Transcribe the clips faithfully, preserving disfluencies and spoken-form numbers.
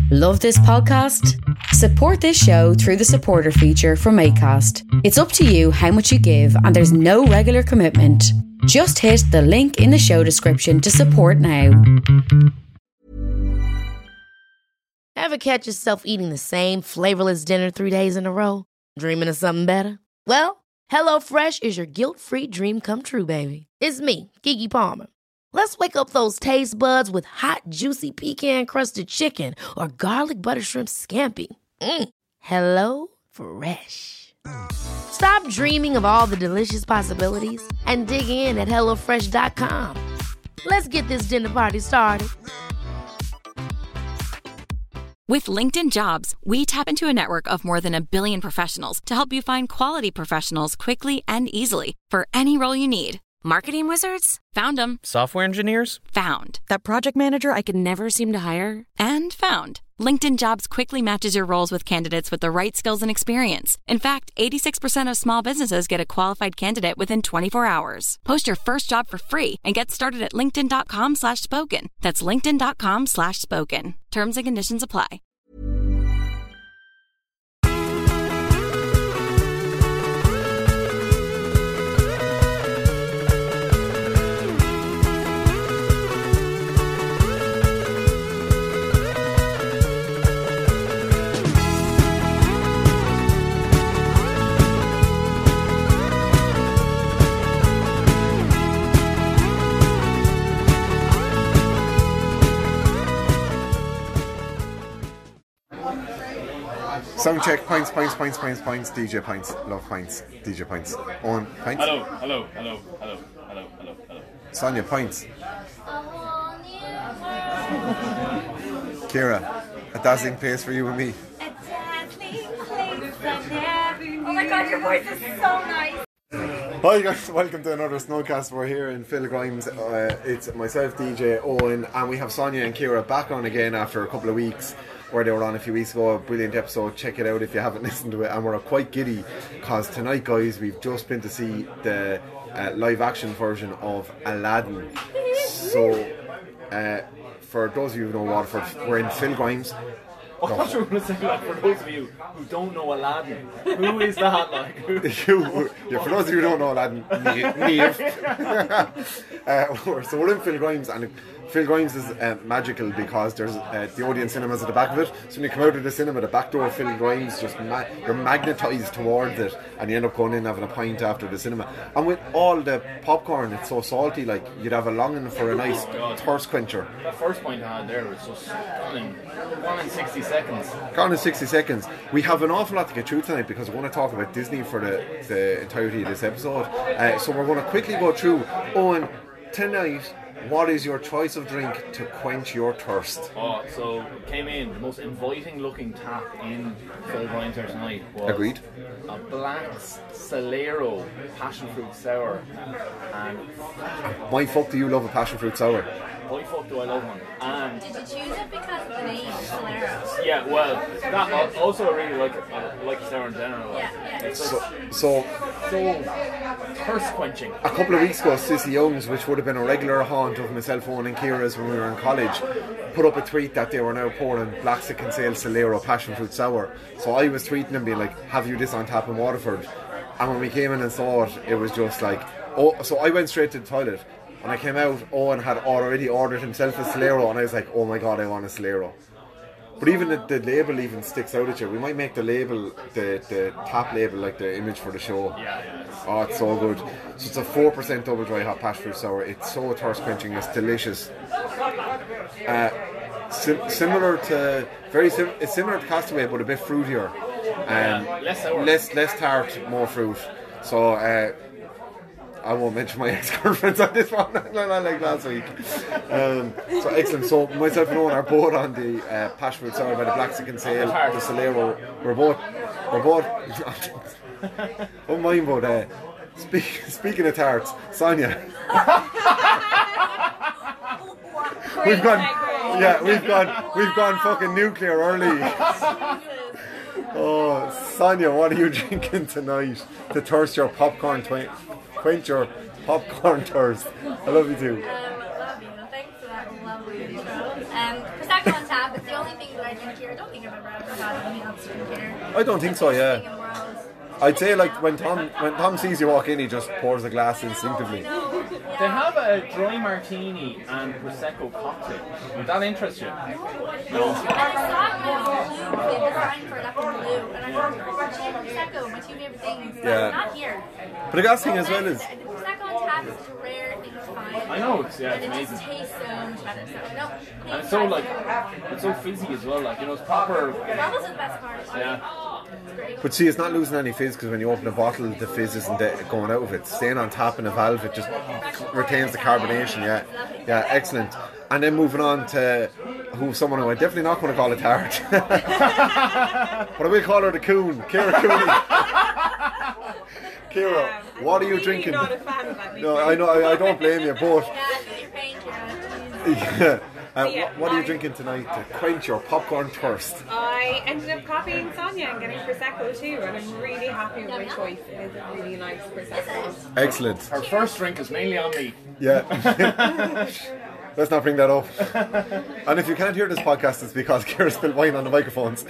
Love this podcast? Support this show through the supporter feature from Acast. It's up to you how much you give and there's no regular commitment. Just hit the link in the show description to support now. Ever catch yourself eating the same flavorless dinner three days in a row? Dreaming of something better? Well, HelloFresh is your guilt-free dream come true, baby. It's me, Keke Palmer. Let's wake up those taste buds with hot, juicy pecan-crusted chicken or garlic butter shrimp scampi. Mm. Hello Fresh. Stop dreaming of all the delicious possibilities and dig in at hello fresh dot com. Let's get this dinner party started. With LinkedIn Jobs, we tap into a network of more than a billion professionals to help you find quality professionals quickly and easily for any role you need. Marketing wizards? Found them. Software engineers? Found. That project manager I could never seem to hire? And found. LinkedIn Jobs quickly matches your roles with candidates with the right skills and experience. In fact, eighty-six percent of small businesses get a qualified candidate within twenty-four hours. Post your first job for free and get started at linkedin.com slash spoken. That's linkedin.com slash spoken. Terms and conditions apply. Sound check, pints, pints, pints, pints, pints, D J pints, love pints, D J pints. Owen, pints? Hello, hello, hello, hello, hello, hello, hello. Sonia, pints. Ciara, a dazzling place for you and me. A dazzling place for every. Oh my god, your voice is so nice. Hi guys, welcome to another Snowcast. We're here in Phil Grimes. Uh, it's myself, D J, Owen, and we have Sonia and Ciara back on again after a couple of weeks where they were on a few weeks ago. A brilliant episode, check it out if you haven't listened to it. And we're quite giddy because tonight, guys, we've just been to see the uh, live action version of Aladdin. So uh, for those of you who know Waterford, we're in Phil Grimes. I thought you were going to say that for those of you who don't know Aladdin. Who is that like? you, yeah, for those of you who don't know Aladdin, Niamh. uh, so we're in Phil Grimes, and Phil Grimes is uh, magical because there's uh, the Odeon cinemas at the back of it. So when you come out of the cinema, the back door of Phil Grimes, just ma- you're magnetised towards it, and you end up going in having a pint after the cinema. And with all the popcorn, it's so salty, like you'd have a longing for a nice oh thirst quencher. That first point I had there was just gone in, gone in sixty seconds. Gone in sixty seconds. We have an awful lot to get through tonight because we're going to talk about Disney for the, the entirety of this episode. Uh, so we're going to quickly go through. Owen, tonight, what is your choice of drink to quench your thirst? Oh, so came in, the most inviting looking tap in Phil Grimes tonight was Agreed. a black Solero passion fruit sour. And why fuck do you love a passion fruit sour? why fuck do I love one? And Did you choose it because of the name, Solero? yeah, well, that also I really like it. I like sour in general. Yeah, yeah. It's So, so, so so thirst quenching. a couple of weeks ago, Sissy Youngs, which would have been a regular haunt of myself, Owen and Ciara's when we were in college, put up a tweet that they were now pouring Black Stick and Sale Solero passion fruit sour. So I was tweeting and being like, have you this on tap in Waterford? And when we came in and saw it, it was just like, oh, so I went straight to the toilet. When I came out, Owen had already ordered himself a Solero, and I was like, oh my god, I want a Solero. But even the, the label even sticks out at you. We might make the label, the, the tap label, like the image for the show. Yeah, yeah. Oh, it's so good. So it's a four percent double dry hot passion fruit sour. It's so thirst quenching, it's delicious. Uh, sim- similar to, very sim- it's similar to Castaway, but a bit fruitier. Um, Yeah, less sour. Less, less tart, more fruit. So, uh, I won't mention my ex-girlfriends on this one, not like last week. Um, so excellent. So myself and Owen are both on the uh, passion fruit sour by the Black Stick and Sale, the Solero. We're both, we're both. Oh mine, but uh, speak, speaking of tarts, Sonia. We've gone, yeah, we've gone, we've gone fucking nuclear early. Oh, Sonia, what are you drinking tonight to thirst your popcorn twi- quench your popcorn thirst? I love you too. Um, I love you. Thanks for that lovely intro. Um, Prosecco on tap. It's the only thing that I in here. I don't think I've ever ever had anything else to drink here. I don't think so, yeah. Thing in the world. I'd say like when Tom when Tom sees you walk in, he just pours a glass instinctively. They have a dry martini and prosecco cocktail. Would that interest you? No. And I saw it when I was in blue, they designed for it up in blue, and I thought, oh, gin and prosecco, my two favorite things. But Yeah. not here. But the gas thing as well is The prosecco on tap is a rare thing to find. I know, it's, yeah, and it's it amazing. just tastes so much better. So no. And it's so like, it's so fizzy as well. Like, you know, it's proper. Bubbles are the best part. Yeah. It's great. But see, it's not losing any fizz because when you open a bottle, the fizz isn't de- going out of it. Staying on tap in a valve, it just retains the carbonation. Yeah, yeah, excellent. And then moving on to who someone who I'm definitely not going to call a tart, but I will call her the Coon, Ciara Cooney. Ciara, Um, what are I'm you really drinking? Not a fan of that. No, I know, I, I don't blame you, but Yeah, you're paying for it. yeah. Uh, Yeah, what, what are you I- drinking tonight to quench your popcorn thirst? I ended up copying Sonia and getting prosecco too, and I'm really happy with my choice. It is a really nice prosecco. Excellent. Her first drink is mainly on me. Yeah. Let's not bring that up. And if you can't hear this podcast, it's because Ciara spilled wine on the microphones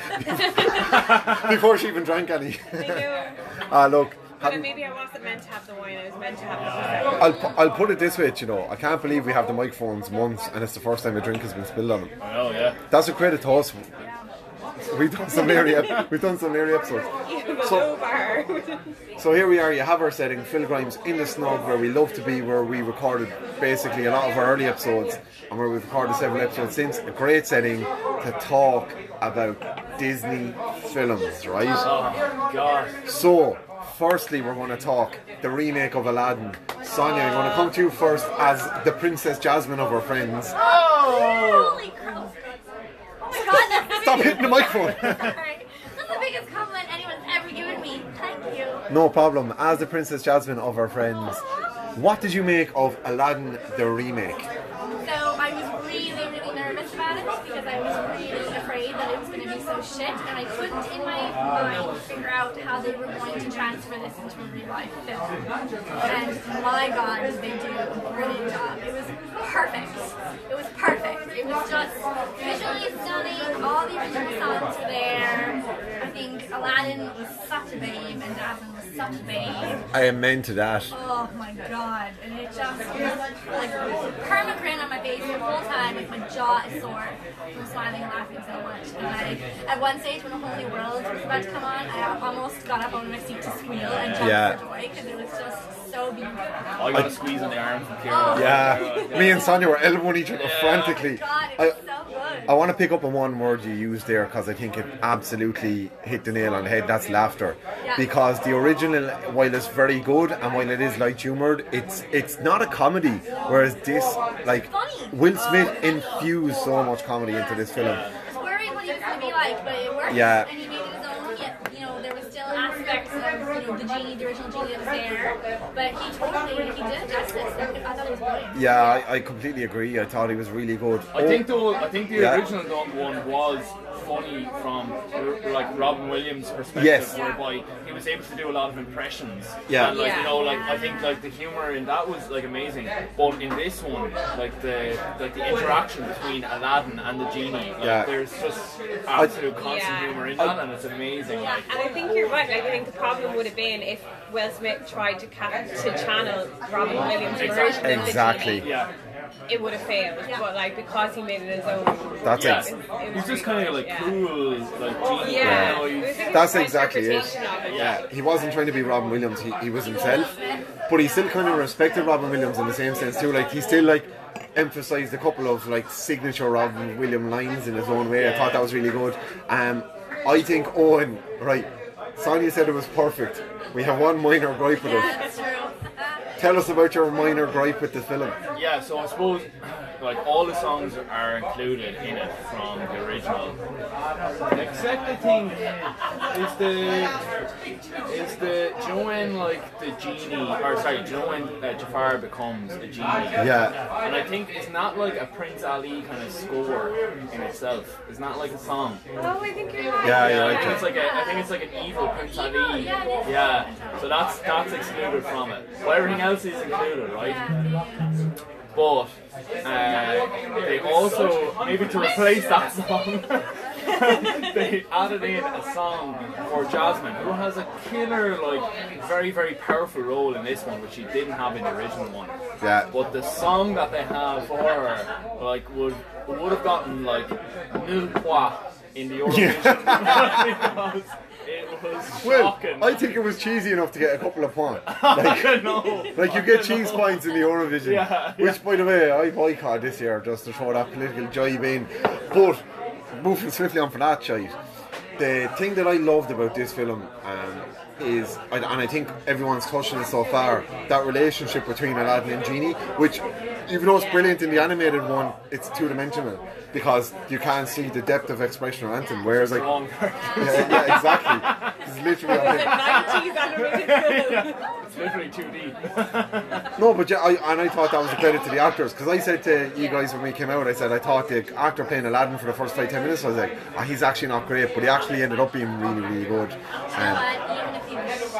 before she even drank any. I know. Ah, look. But haven't- maybe I wasn't meant to have the wine. I was meant to have the prosecco. I'll, pu- I'll put it this way, you know, I can't believe we have the microphones months and it's the first time a drink has been spilled on them. I know, yeah. That's a credit to us. We've done some Larry, ep- we've done some Larry episodes. Even the So- low bar. So here we are, you have our setting, Phil Grimes in the snug where we love to be, where we recorded basically a lot of our early episodes and where we've recorded several episodes since. A great setting to talk about Disney films, right? Oh, God. So, firstly we're going to talk the remake of Aladdin. Sonia, I'm going to come to you first as the Princess Jasmine of our friends. Holy crap. Oh my god, that's the Stop biggest, hitting the microphone! sorry. That's the biggest compliment anyone's ever given me. Thank you. No problem. As the Princess Jasmine of our friends, what did you make of Aladdin the remake? So I was really, really nervous about it because I was really afraid that it was going to be so shit, and I couldn't in my mind figure out how they were going to transfer this into a real life film. And my god, did they do a brilliant job. It was perfect. It was perfect. It was just visually stunning. All the original songs were there. I think Aladdin was such a babe, and Jasmine was such a babe. I am meant to that. Oh my god, and it just was like perma grin on my face the whole time, like my jaw is sore from smiling and laughing so much. And I, at one stage when A Whole New World was about to come on, I almost got up on my seat to squeal and jump Yeah. for joy because it was just so beautiful. I got a squeeze on the arm from Ciara. Yeah, me and Sonia were elbowing each other frantically. Oh god, it I, was so good. I want to pick up on one word you used there because I think it absolutely hit the nail on the head. That's laughter. Yeah. Because the original, while it's very good and while it is light humoured, it's it's not a comedy. Whereas this, like, Funny. Will Smith infused so much comedy into this film. I was worried what he was going to be like, but it worked. Yeah. And he made it his own. Yet, you know, there was still aspects of, you know, the genie, the original genie that was there. But he totally, he did it justice. I thought it was brilliant. Yeah, I, I completely agree. I thought he was really good. I think though, I think the Yeah. original one was funny from like Robin Williams' perspective, Yes. whereby he was able to do a lot of impressions. Yeah. and like you Yeah. know, like I think like the humor in that was like amazing. But in this one, like the like the interaction between Aladdin and the genie, like, Yeah. there's just absolute constant Yeah. humor in that, and it's amazing. Like, And I think you're right. Like, I think the problem would have been if Will Smith tried to cap- to channel Robin Williams' version of Exactly. the yeah. genie, it would have failed. But like because he made it his own. That's Yeah, it. it was he's just really kind of good, like yeah. cool, like genie. Yeah, You know, It was he's- a good That's exactly it. interpretation of it. Yeah, he wasn't trying to be Robin Williams, he, he was himself. But he still kind of respected Robin Williams in the same sense too. Like, he still, like, emphasised a couple of, like, signature Robin Williams lines in his own way. I thought that was really good. Um, I think Owen, right, Sonia said it was perfect. We have one minor gripe with Yeah, it. that's true. Tell us about your minor gripe with the film. Yeah, so I suppose like all the songs are included in it from the original. Except I think is the is the do you know when like the genie or sorry, do you know when uh, Jafar becomes a genie? Yeah. And I think it's not like a Prince Ali kind of score in itself. It's not like a song. Oh, I think you're right. Yeah, I you're think right. it's like a, I think it's like an evil Prince Ali. yeah, it is. Yeah. So that's that's excluded from it. But everything else is included, right? Yeah, But uh, they also maybe to replace that song, they added in a song for Jasmine, who has a killer, like, very, very powerful role in this one, which she didn't have in the original one. Yeah. But the song that they have for her, like, would would have gotten like nil points in the Eurovision because it was shocking. Well, I think it was cheesy enough to get a couple of points. Like, no, like you get cheese points in the Eurovision, yeah, which, yeah. by the way, I boycott this year just to throw that political jibe in. But moving swiftly on from that shite, the thing that I loved about this film um, is, and I think everyone's touched on it so far, that relationship between Aladdin and Genie, which, even though it's brilliant in the animated one, it's two-dimensional because you can't see the depth of expression or anything. Whereas, like, yeah, yeah, exactly, it's literally on It's a nineties animated film. It's literally two D. No, but yeah, I, and I thought that was a credit to the actors, because I said to you guys when we came out, I said I thought the actor playing Aladdin for the first five ten minutes, I was like, oh, he's actually not great, but he actually ended up being really, really good. Um, But even if you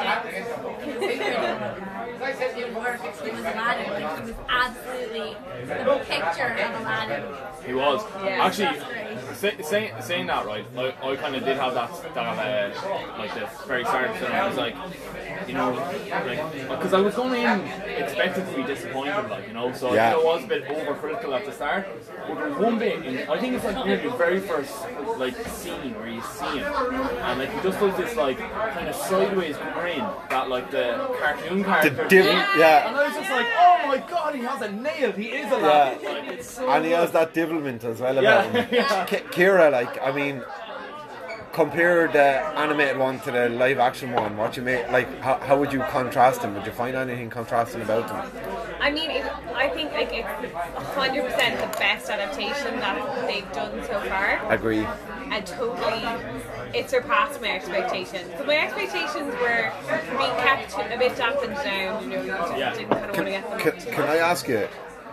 shit, it worked. He was Aladdin. Like, he was absolutely the picture of Aladdin. He was. Yeah. Actually, That's say, say, saying that, right, I, I kind of did have that, that uh, like the very start of the film, I was like, you know, like, because I was going in expected to be disappointed, like, you know, so Yeah. I think I was a bit overcritical at the start, but there was one bit, in, I think it's like near the very first, like, scene where you see him, and, like, he just does this, like, kind of sideways grin that, like, the cartoon character div- did. yeah. And I was just like, oh my god, he has it nailed, he is Aladdin. Like, it's so and he good. has that devilment as well about Yeah, him. yeah. Ki- Kira, like, I mean, compare the animated one to the live action one. What you make, like, how, how would you contrast them? Would you find anything contrasting about them? I mean, it, I think like it's one hundred percent the best adaptation that they've done so far. Agree. And totally, it surpassed my expectations. So my expectations were being kept a bit dampened down. You know, you just Yeah. didn't kind of want to get them Can, up too can much. I ask you,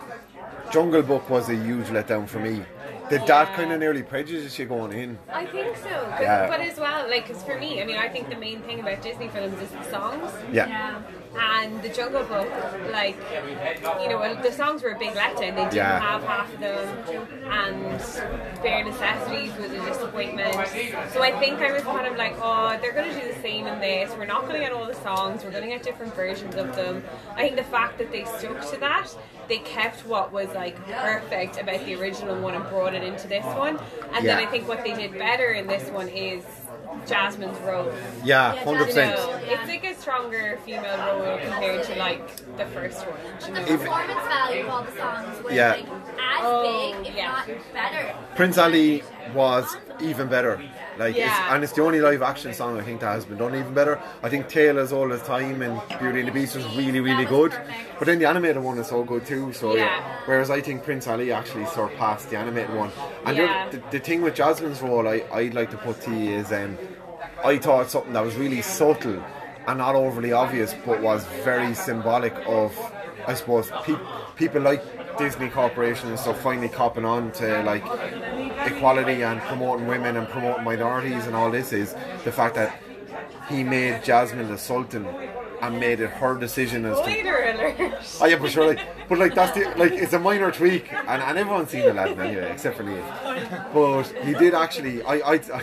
Jungle Book was a huge letdown for me. Did that kind of nearly prejudice you going in? I think so, but, Yeah. but as well, like, because for me, I mean, I think the main thing about Disney films is the songs. Yeah. And the Jungle Book, like, you know, the songs were a big letdown. They didn't Yeah. have half of them, and Bare Necessities was a disappointment. So I think I was kind of like, oh, they're going to do the same in this. We're not going to get all the songs. We're going to get different versions of them. I think the fact that they stuck to that, they kept what was like perfect about the original one and brought it into this one. And then Yeah. I think what they did better in this one is Jasmine's role. Yeah, Yeah, one hundred percent. You know, it's like a stronger female role compared to like the first one. You The know? performance value of all the songs was Yeah. like as Oh, big, if yeah. not better. Prince Ali was even better. Like, it's, Yeah. and it's the only live action song I think that has been done even better. I think Tale as Old as Time and Beauty and the Beast was really, really That was good. perfect. But then the animated one is so good too. So yeah. Yeah. Whereas I think Prince Ali actually surpassed the animated one. And the- Yeah. the, the thing with Jasmine's role, I, I'd like to put to you is, um, I thought something that was really subtle and not overly obvious, but was very symbolic of, I suppose, pe- people like Disney Corporation and stuff finally copping on to like equality and promoting women and promoting minorities and all this, is the fact that he made Jasmine the Sultan and made it her decision as to. Spoiler alert. Oh yeah, but sure, like, but like that's the like it's a minor tweak, and, and everyone's seen Aladdin anyway, except for Neil. But he did actually. I, I, I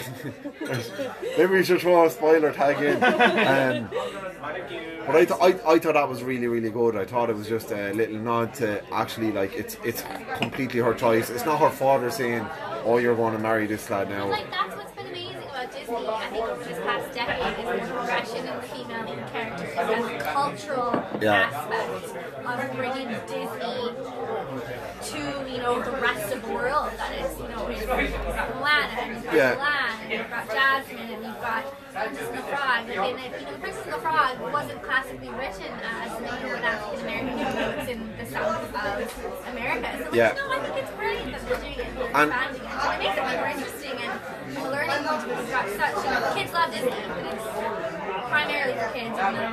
maybe we should throw a spoiler tag in. Um, but I, th- I, I thought that was really, really good. I thought it was just a little nod to actually like it's it's completely her choice. It's not her father saying, "Oh, you're going to marry this lad now." Like, that's what's been amazing about Disney, I think, over this past decade, is the progression in the female lead characters and the cultural Yeah. aspect of bringing Disney to, you know, the rest of the world. That is, you know, you've got Moana, and you've got Yeah. Mulan, and you've got Jasmine, and you've got Princess and the Frog. And, and you know, the Princess and the Frog wasn't classically written as, you know, an African American influence in the south of America. So, like, Yeah. you know, I think it's brilliant that they're doing it and And- expanding it. And it makes it more interesting and learning because we've got such, you know, kids love Disney, and it's primarily for kids, and then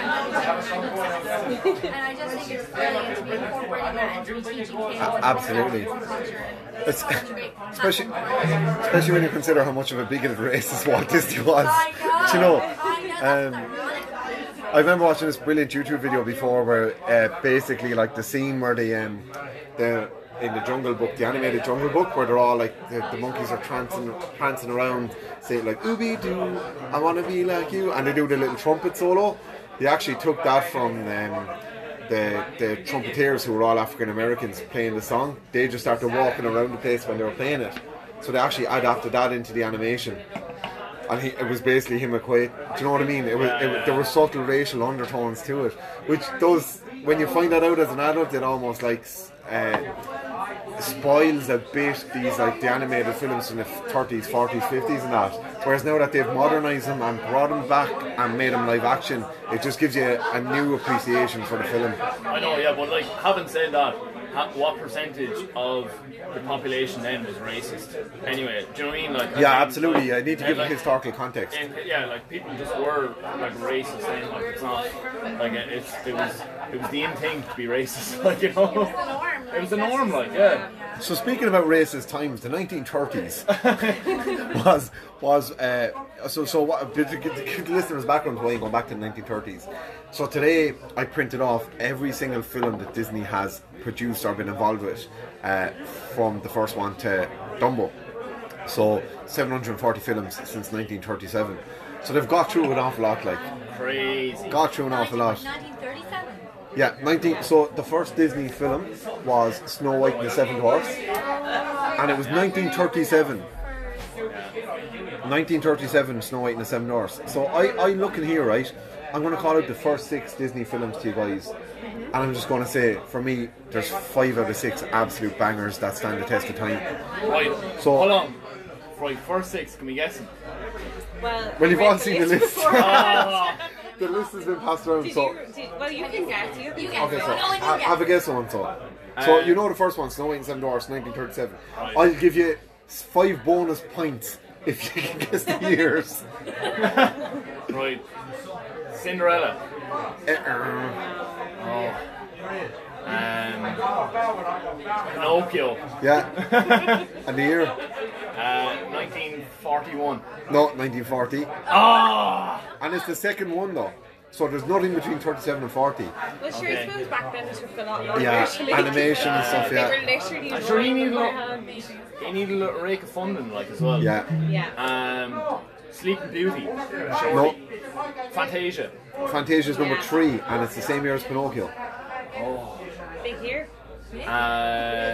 and I just think it's brilliant to be incorporating that and to be teaching kids about Absolutely. culture. It's, Such a great especially, platform. especially when you consider how much of a bigoted racist Walt Disney was. I know, Do you know? I know, that's Um, ironic. I remember watching this brilliant YouTube video before where uh, basically like the scene where the um, the in the Jungle Book, the animated Jungle Book, where they're all like the, the monkeys are prancing, prancing around, saying like "Ooby doo, I wanna be like you," and they do the little trumpet solo. They actually took that from um, the the trumpeteers who were all African Americans playing the song. They just started walking around the place when they were playing it, so they actually adapted that into the animation. And he, it was basically him equate. Do you know what I mean? It was, it, there were subtle racial undertones to it, which does, when you find that out as an adult, it almost like uh, spoils a bit these like the animated films from the thirties, forties, fifties and that. Whereas now that they've modernised them and brought them back and made them live action, it just gives you a, a new appreciation for the film. I know, yeah, but like, having said that, ha- what percentage of the population then was racist? Anyway, do you know what I mean? Like, yeah, I mean, absolutely. Like, I need to give like, historical context. And, yeah, like people just were like racist then. Like it's not like it's it was it was the in thing to be racist. Like, you know, it was the norm. Like, it was the norm. Like, yeah. So speaking about racist times, the nineteen thirties was was uh, so so what to give the listeners background why I'm going back to the nineteen thirties. So today I printed off every single film that Disney has produced or been involved with, uh, from the first one to Dumbo. So seven hundred forty films since nineteen thirty-seven. So they've got through an awful lot, like crazy. Got through an awful lot. nineteen thirty-seven. Yeah, nineteen. So the first Disney film was Snow White and the Seven Dwarfs, and it was nineteen thirty-seven. nineteen thirty-seven, Snow White and the Seven Dwarfs. So I, I looking here, right? I'm going to call out the first six Disney films to you guys, and I'm just going to say, for me, there's five out of six absolute bangers that stand the test of time. Right. So hold on. Right, first six. Can we guess them? Well, well, you've all seen the list. Oh. The list has been passed around. Did so you, did, well, you can guess. You can guess. okay, so No, you I, guess. have a guess on so. So Um, you know the first one, Snow White and the Seven Dwarfs, nineteen thirty-seven. Right. I'll give you five bonus points if you can guess the years. Right. Cinderella. Uh-uh. Oh. Um, Pinocchio. Yeah. And the year? Uh, nineteen forty-one. No, nineteen forty. Ah. And it's the second one though. So there's nothing between thirty-seven and forty. Well, sure, Okay. I suppose back then it took a lot longer Yeah, to make. animation and stuff, They yeah. were literally I'm sure you drawing need a with their lot. hand. You need a little rake of funding, like, as well. Yeah. Yeah. Um, Sleeping Beauty. No. Shorty. Fantasia. Fantasia's number Yeah. three, and it's the same year as Pinocchio. Oh. Big year. Uh,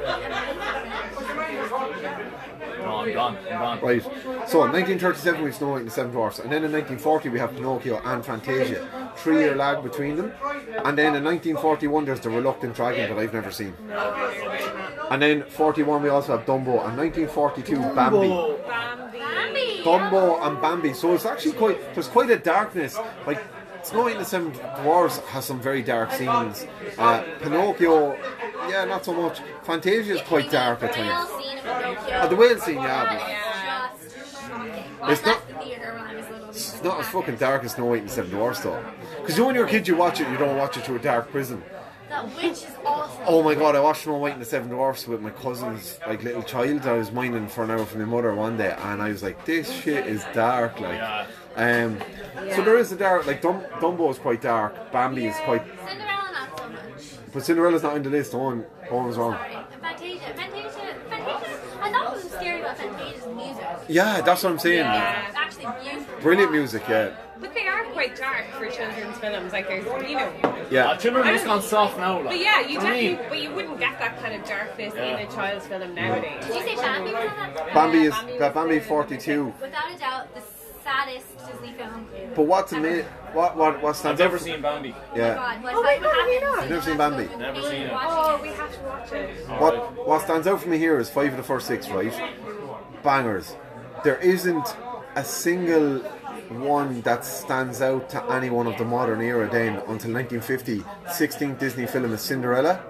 no, I'm gone. I'm gone. Right. So in nineteen thirty-seven we have Snow White and the Seven Dwarfs, and then in nineteen forty we have Pinocchio and Fantasia. Three year lag between them. And then in nineteen forty-one there's The Reluctant Dragon that I've never seen. And then forty-one we also have Dumbo, and nineteen forty-two Bambi. Bambi. Bambi. Dumbo and Bambi. So it's actually quite, there's quite a darkness. Like Snow White and the Seven Dwarfs has some very dark scenes. Uh, Pinocchio, yeah, not so much. Fantasia is quite dark at The whale times. scene of Pinocchio. Uh, the whale scene, yeah, but Yeah. Just shocking. Well, It's I not- left the theater when I was little. it's not as fucking dark as Snow White and the Seven Dwarfs though. Because you know when you're a kid you watch it, you don't watch it through a dark prison. That witch is awesome. Oh my god, I watched Snow White and the Seven Dwarfs with my cousin's like little child. I was minding for an hour from my mother one day, and I was like, this shit is dark, like. Yeah. Um, so there is a dark, like Dum- Dumbo is quite dark, Bambi is quite, Cinderella, not so much. but Cinderella's not on the list. Owen, Owen's wrong. Sorry. Fantasia. Fantasia. Fantasia. I thought what was scary about Fantasia's music. Yeah, that's what I'm saying. Yeah. It's actually beautiful. Brilliant music, yeah, But they are quite dark for children's films. Like there's, you know. Uh, yeah. children have just gone soft now. Like. But yeah, you I mean, definitely, but you wouldn't get that kind of darkness Yeah. in a child's film nowadays. Did you say Bambi was on that? Bambi Yeah, is Bambi uh, was Bambi there. forty-two. Without a doubt, the saddest Disney film. But what's amazing? What what what I've stands never out? seen Bambi. Yeah. God, what, Oh, what wait, no, have you happens? not? You've never seen Bambi? Never seen it. Oh, we have to watch it. What what stands out for me here is five of the first six, right? Bangers. There isn't a single one that stands out to anyone of the modern era then until nineteen fifty. sixteenth Disney film is Cinderella.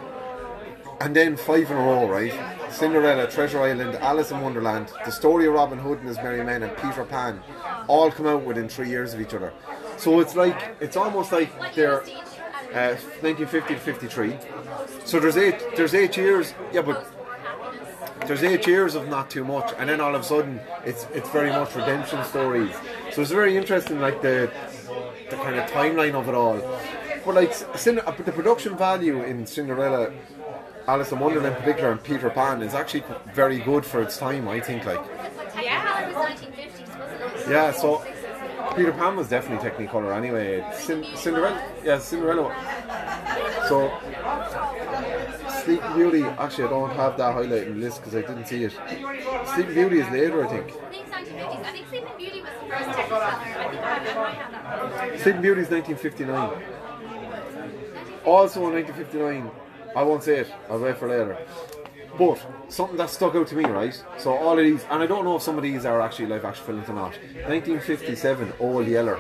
And then five in a row, right? Cinderella, Treasure Island, Alice in Wonderland, The Story of Robin Hood and His Merry Men, and Peter Pan all come out within three years of each other. So it's like, it's almost like What year they're was each? uh, nineteen fifty to fifty-three. So there's eight, there's eight years, yeah, but there's eight years of not too much, and then all of a sudden it's it's very much redemption stories. So it's very interesting, like the the kind of timeline of it all. But like Cinder- the production value in Cinderella Alice in Wonderland in particular and Peter Pan is actually very good for its time, I think. Like, Yeah, it was nineteen fifties, wasn't it? yeah, so Peter Pan was definitely Technicolor anyway. Cin- Cinderella, yeah, Cinderella. So Sleeping Beauty, actually I don't have that highlighted in the list because I didn't see it. Sleeping Beauty is later, I think. I think it's nineteen fifties. I think Sleeping Beauty was the first Technicolor. I think I have, I might have that one. Sleeping Beauty is nineteen fifty-nine. Also in nineteen fifty-nine, I won't say it, I'll wait for later. But something that stuck out to me, right? So all of these, and I don't know if some of these are actually live action films or not. nineteen fifty-seven, Old Yeller.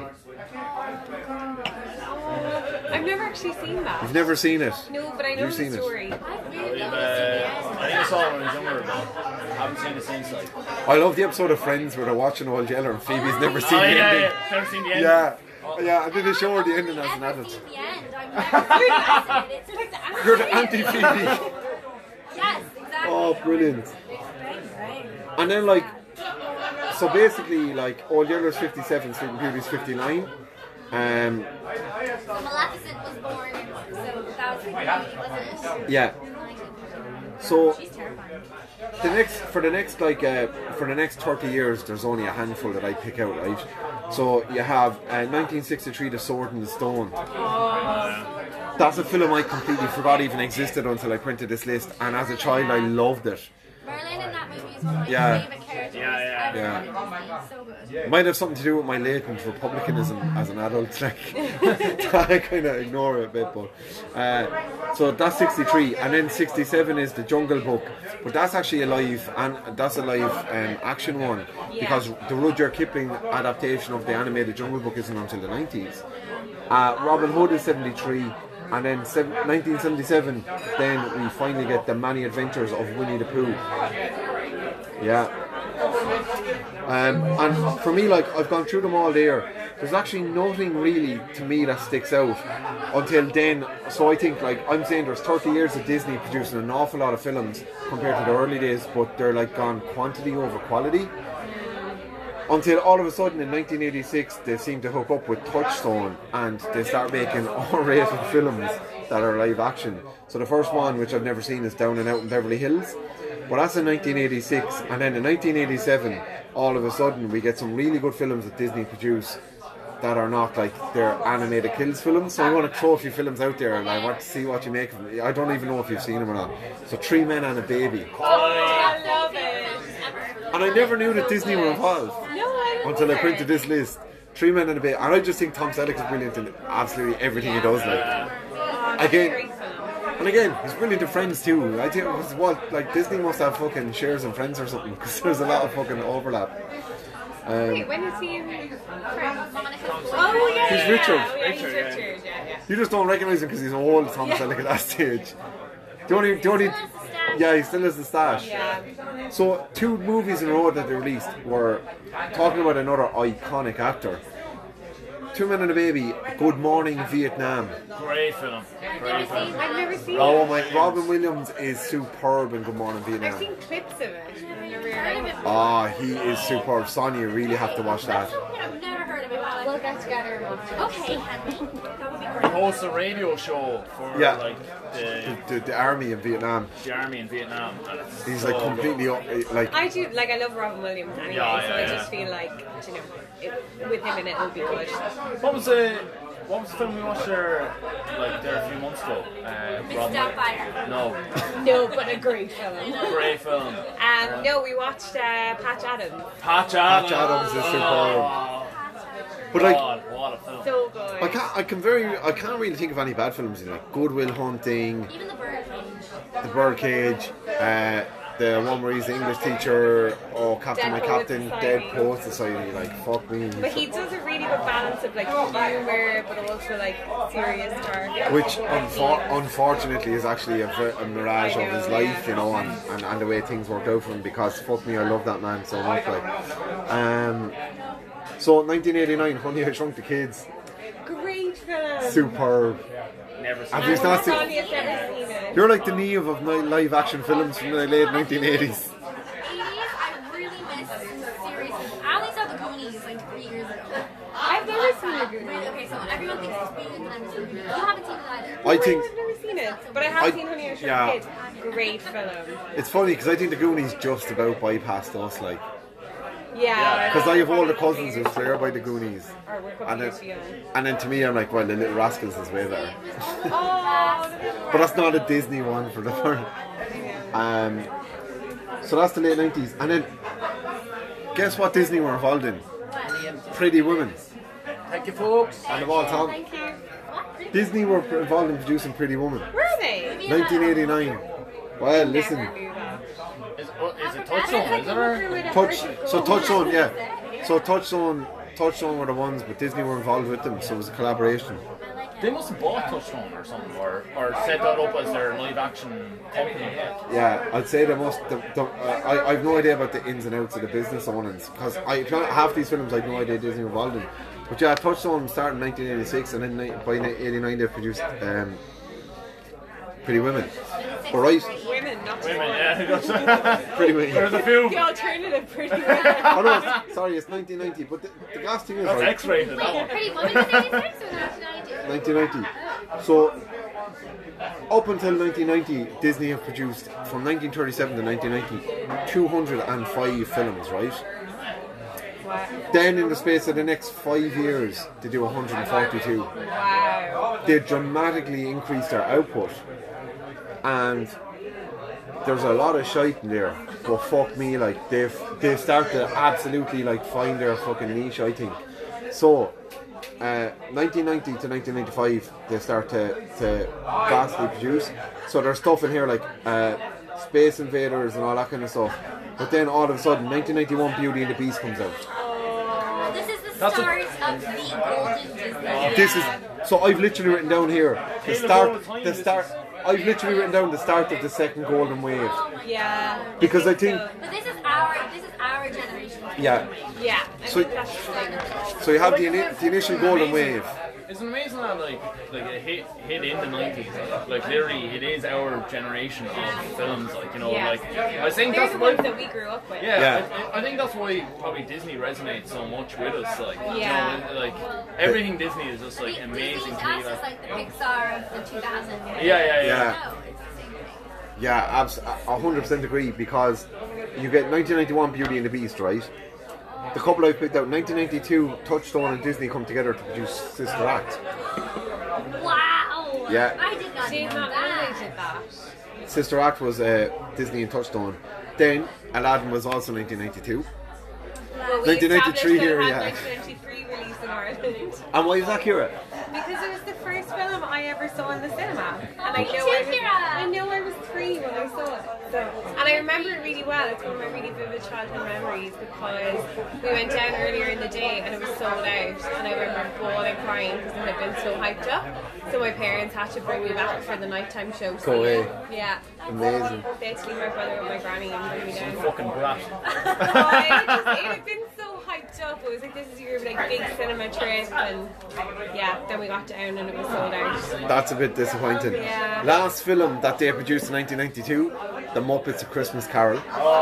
I've never actually seen that. You've never seen it? No, but I know You've the seen it. story. I really Uh, love this I think I saw it when I was younger, but I haven't seen it since. Like, I love the episode of Friends where they're watching Old Yeller and Phoebe's never seen oh the yeah, ending. yeah, never seen the end. Yeah, yeah, and then they show her the ending as an Never adult. seen the end. I'm never seen it. It's like the You're the anti-Phoebe. Yes, exactly. Oh, brilliant. And then like, so basically like Old Yeller's fifty-seven, Sleeping Beauty's fifty-nine. Um, So Maleficent was born, so that was Sleeping Beauty, wasn't it? yeah. So She's terrifying. the next for the next like uh, for the next thirty years, there's only a handful that I pick out, right? So you have uh, nineteen sixty-three, The Sword and the Stone. That's a film I completely forgot even existed until I printed this list, and as a child I loved it. Merlin in that movie is one of my Yeah. favourite characters Yeah, yeah. ever Yeah. in Disney. So good. Might have something to do with my latent republicanism as an adult. Like, I kind of ignore it a bit, but uh, so that's sixty-three, and then sixty-seven is The Jungle Book, but that's actually a live and that's a live um, action one because the Rudyard Kipling adaptation of the animated Jungle Book isn't until the nineties. Uh, Robin Hood is seventy-three. And then seven, nineteen seventy-seven, then we finally get The Many Adventures of Winnie the Pooh. Yeah. Um, and for me, like, I've gone through them all there. There's actually nothing really to me that sticks out until then. So I think, like, I'm saying there's thirty years of Disney producing an awful lot of films compared to the early days, but they're like gone quantity over quality. Until all of a sudden in nineteen eighty-six they seem to hook up with Touchstone and they start making R-rated films that are live action. So the first one, which I've never seen, is Down and Out in Beverly Hills. But that's in nineteen eighty-six, and then in nineteen eighty-seven all of a sudden we get some really good films that Disney produce that are not like their animated kills films. So I want to throw a few films out there and I want to see what you make of them. I don't even know if you've seen them or not. So Three Men and a Baby. I love it. And I never knew that Disney were involved No, I don't until I either. printed this list. Three Men and a Baby. And I just think Tom Selleck is brilliant in absolutely everything he does. Like, Oh, that's a again, great film. and again, he's brilliant in Friends too. I think it was what, like, Disney must have fucking shares in Friends or something because there's a lot of fucking overlap. Wait, when is he in Friends? Monica's Oh yeah, He's yeah, Richard. yeah. Oh, yeah, he's Richard, yeah. Richard. Yeah, yeah. You just don't recognise him because he's old Tom Selleck at that stage. The only, the only, Still has the stash. yeah, he still has the stash. Yeah. So two movies in a row that they released were talking about another iconic actor. Two Men and a Baby, Good Morning Vietnam. Great film. Great film. I've never seen Oh it. my, Robin Williams is superb in Good Morning I've Vietnam. seen clips of it. I've never Heard of it? Ah, he is superb. Sonia, you really have to watch that. I've never heard of it. But We'll get together and watch it. okay, Henry. That would be He great. hosts a radio show for Yeah. like the, The, the army in Vietnam. the army in Vietnam. And it's He's so like completely up- like. I do, like, I love Robin Williams anyway, Yeah, so yeah, I yeah. just feel like, you know, it, with him in it, it'll be good. good. What was the what was the film we watched there like there a few months ago? Uh, Miss Robin- Doubtfire. No, No, but a great film. great film. Um, no, we watched uh, Patch Adams. Patch Adams. Adams is superb. Oh, But like, God, what a film. So good. I can't. I can very. I can't really think of any bad films in like Good Will Hunting, Even the Birdcage. The Birdcage, uh, the one where he's the English teacher, or Captain Dead My Poets Captain, Society. Dead Poets Society. Like, fuck me. But he does a really good balance of like humour, but also like serious dark. Which unfor- unfortunately is actually a, ver- a mirage I of his know, life, yeah. you know, and, and, and the way things worked out for him. Because fuck me, I love that man so much. Like, um, so nineteen eighty-nine, Honey, I Shrunk the Kids, Great film. superb. Never seen Have it. you And not seen? Sonia's never seen it. You're like the Neve of ni- live action films from the late nineteen eighties. eighties, I really miss some serious. I only saw the Goonies like three years ago. I've never seen the Goonies. Really? Okay, so everyone thinks it's brilliant and I've never seen it. You haven't seen it either. I think I've never seen it, but I have I- seen Honey I Shrunk yeah. the Kids. Great film. it's funny because I think the Goonies just about bypassed us, like. Yeah. Because I have older cousins who swear by the Goonies. Or we're a couple And years then, young. and then to me, I'm like, well, the Little Rascals is way better. Oh, But that's not a Disney one for the first. Um, so that's the late nineties. And then, guess what Disney were involved in? Pretty Women. Thank you, folks. And of all time, Thank you. Disney were involved in producing Pretty Woman. Were they? nineteen eighty-nine. Well, listen. Never knew that. Is, oh, is it Touchstone, is it? Or? Touch, so Touchstone, yeah. So Touchstone, Touchstone were the ones, but Disney were involved with them, so it was a collaboration. They must have bought Touchstone or something, or, or set that up as their live action company. Yeah, I'd say they must. The, the, uh, I, I've no idea about the ins and outs of the business ownings because I half these films I've no idea Disney were involved in. But yeah, Touchstone started in nineteen eighty-six, and then ni- by eighty-nine they produced um, Pretty Women. But right, Women, not Wait a minute, just yeah. Pretty Women. There's a few. the alternative Pretty Women. Oh no, it's- sorry, it's nineteen ninety. But the, the gas thing is That's right. X-rated, that one. Pretty Woman was eighty-six or nineteen ninety? nineteen ninety. So up until nineteen ninety, Disney have produced from nineteen thirty-seven to nineteen ninety two hundred five films, right? Wow. Then in the space of the next five years, they do one hundred forty-two. Wow. They dramatically increased their output, and there's a lot of shite in there. But fuck me, like they've they start to absolutely like find their fucking niche, I think. So, uh, nineteen ninety to nineteen ninety-five, they start to to vastly produce. So there's stuff in here like uh, Space Invaders and all that kind of stuff. But then all of a sudden, nineteen ninety-one, Beauty and the Beast comes out. This is the That's a- start of the golden Disney. This is so I've literally written down here the Tale of start. all time, The this start. I've literally written down the start of the second golden wave. Yeah. Because I think- so. But this is our this is our generation. Yeah. Yeah. I So- think that's the thing. So you have the, ini- the initial golden wave. It's amazing that like like it hit hit in the nineties. Like literally, it is our generation of films. Like you know, Yeah. like I think They're that's the why. ones that we grew up with. Yeah, Yeah. I, I think that's why probably Disney resonates so much with us. Like, Yeah. you know, like everything Disney is just like Disney's amazing to me. us is Like, like the Pixar of the two thousands. yeah, yeah, yeah. Yeah. No, it's the same thing. Yeah, abs- a one hundred percent agree because you get nineteen ninety-one Beauty and the Beast, right? The couple I've picked out, nineteen ninety-two, Touchstone and Disney come together to produce Sister Act. Wow. Yeah. I did not Did know not know that. they did that. Sister Act was uh, Disney and Touchstone. Then Aladdin was also nineteen ninety-two. Well, we nineteen ninety-three established here, that it yeah. had nineteen ninety-three release in Ireland. And why is that, Kira? Because it was the first film I ever saw in the cinema, and I Me know too, I was, Kira. I know I was three when I saw it. So, and I remember it really well. It's one of my really vivid childhood memories because we went down earlier in the day and it was sold out, and I remember bawling, crying because it had been so hyped up. So my parents had to bring me back for the nighttime show. Go So, away. yeah, Amazing. they had to leave my brother with my granny and bring me down. Fucking brat. Oh, it, just, it had been so hyped up. It was like, this is your like big cinema trip, and yeah, then we got down and it was sold out. That's a bit disappointing. Yeah. Last film that they produced in nineteen ninety-two, The Muppets A Christmas Carol.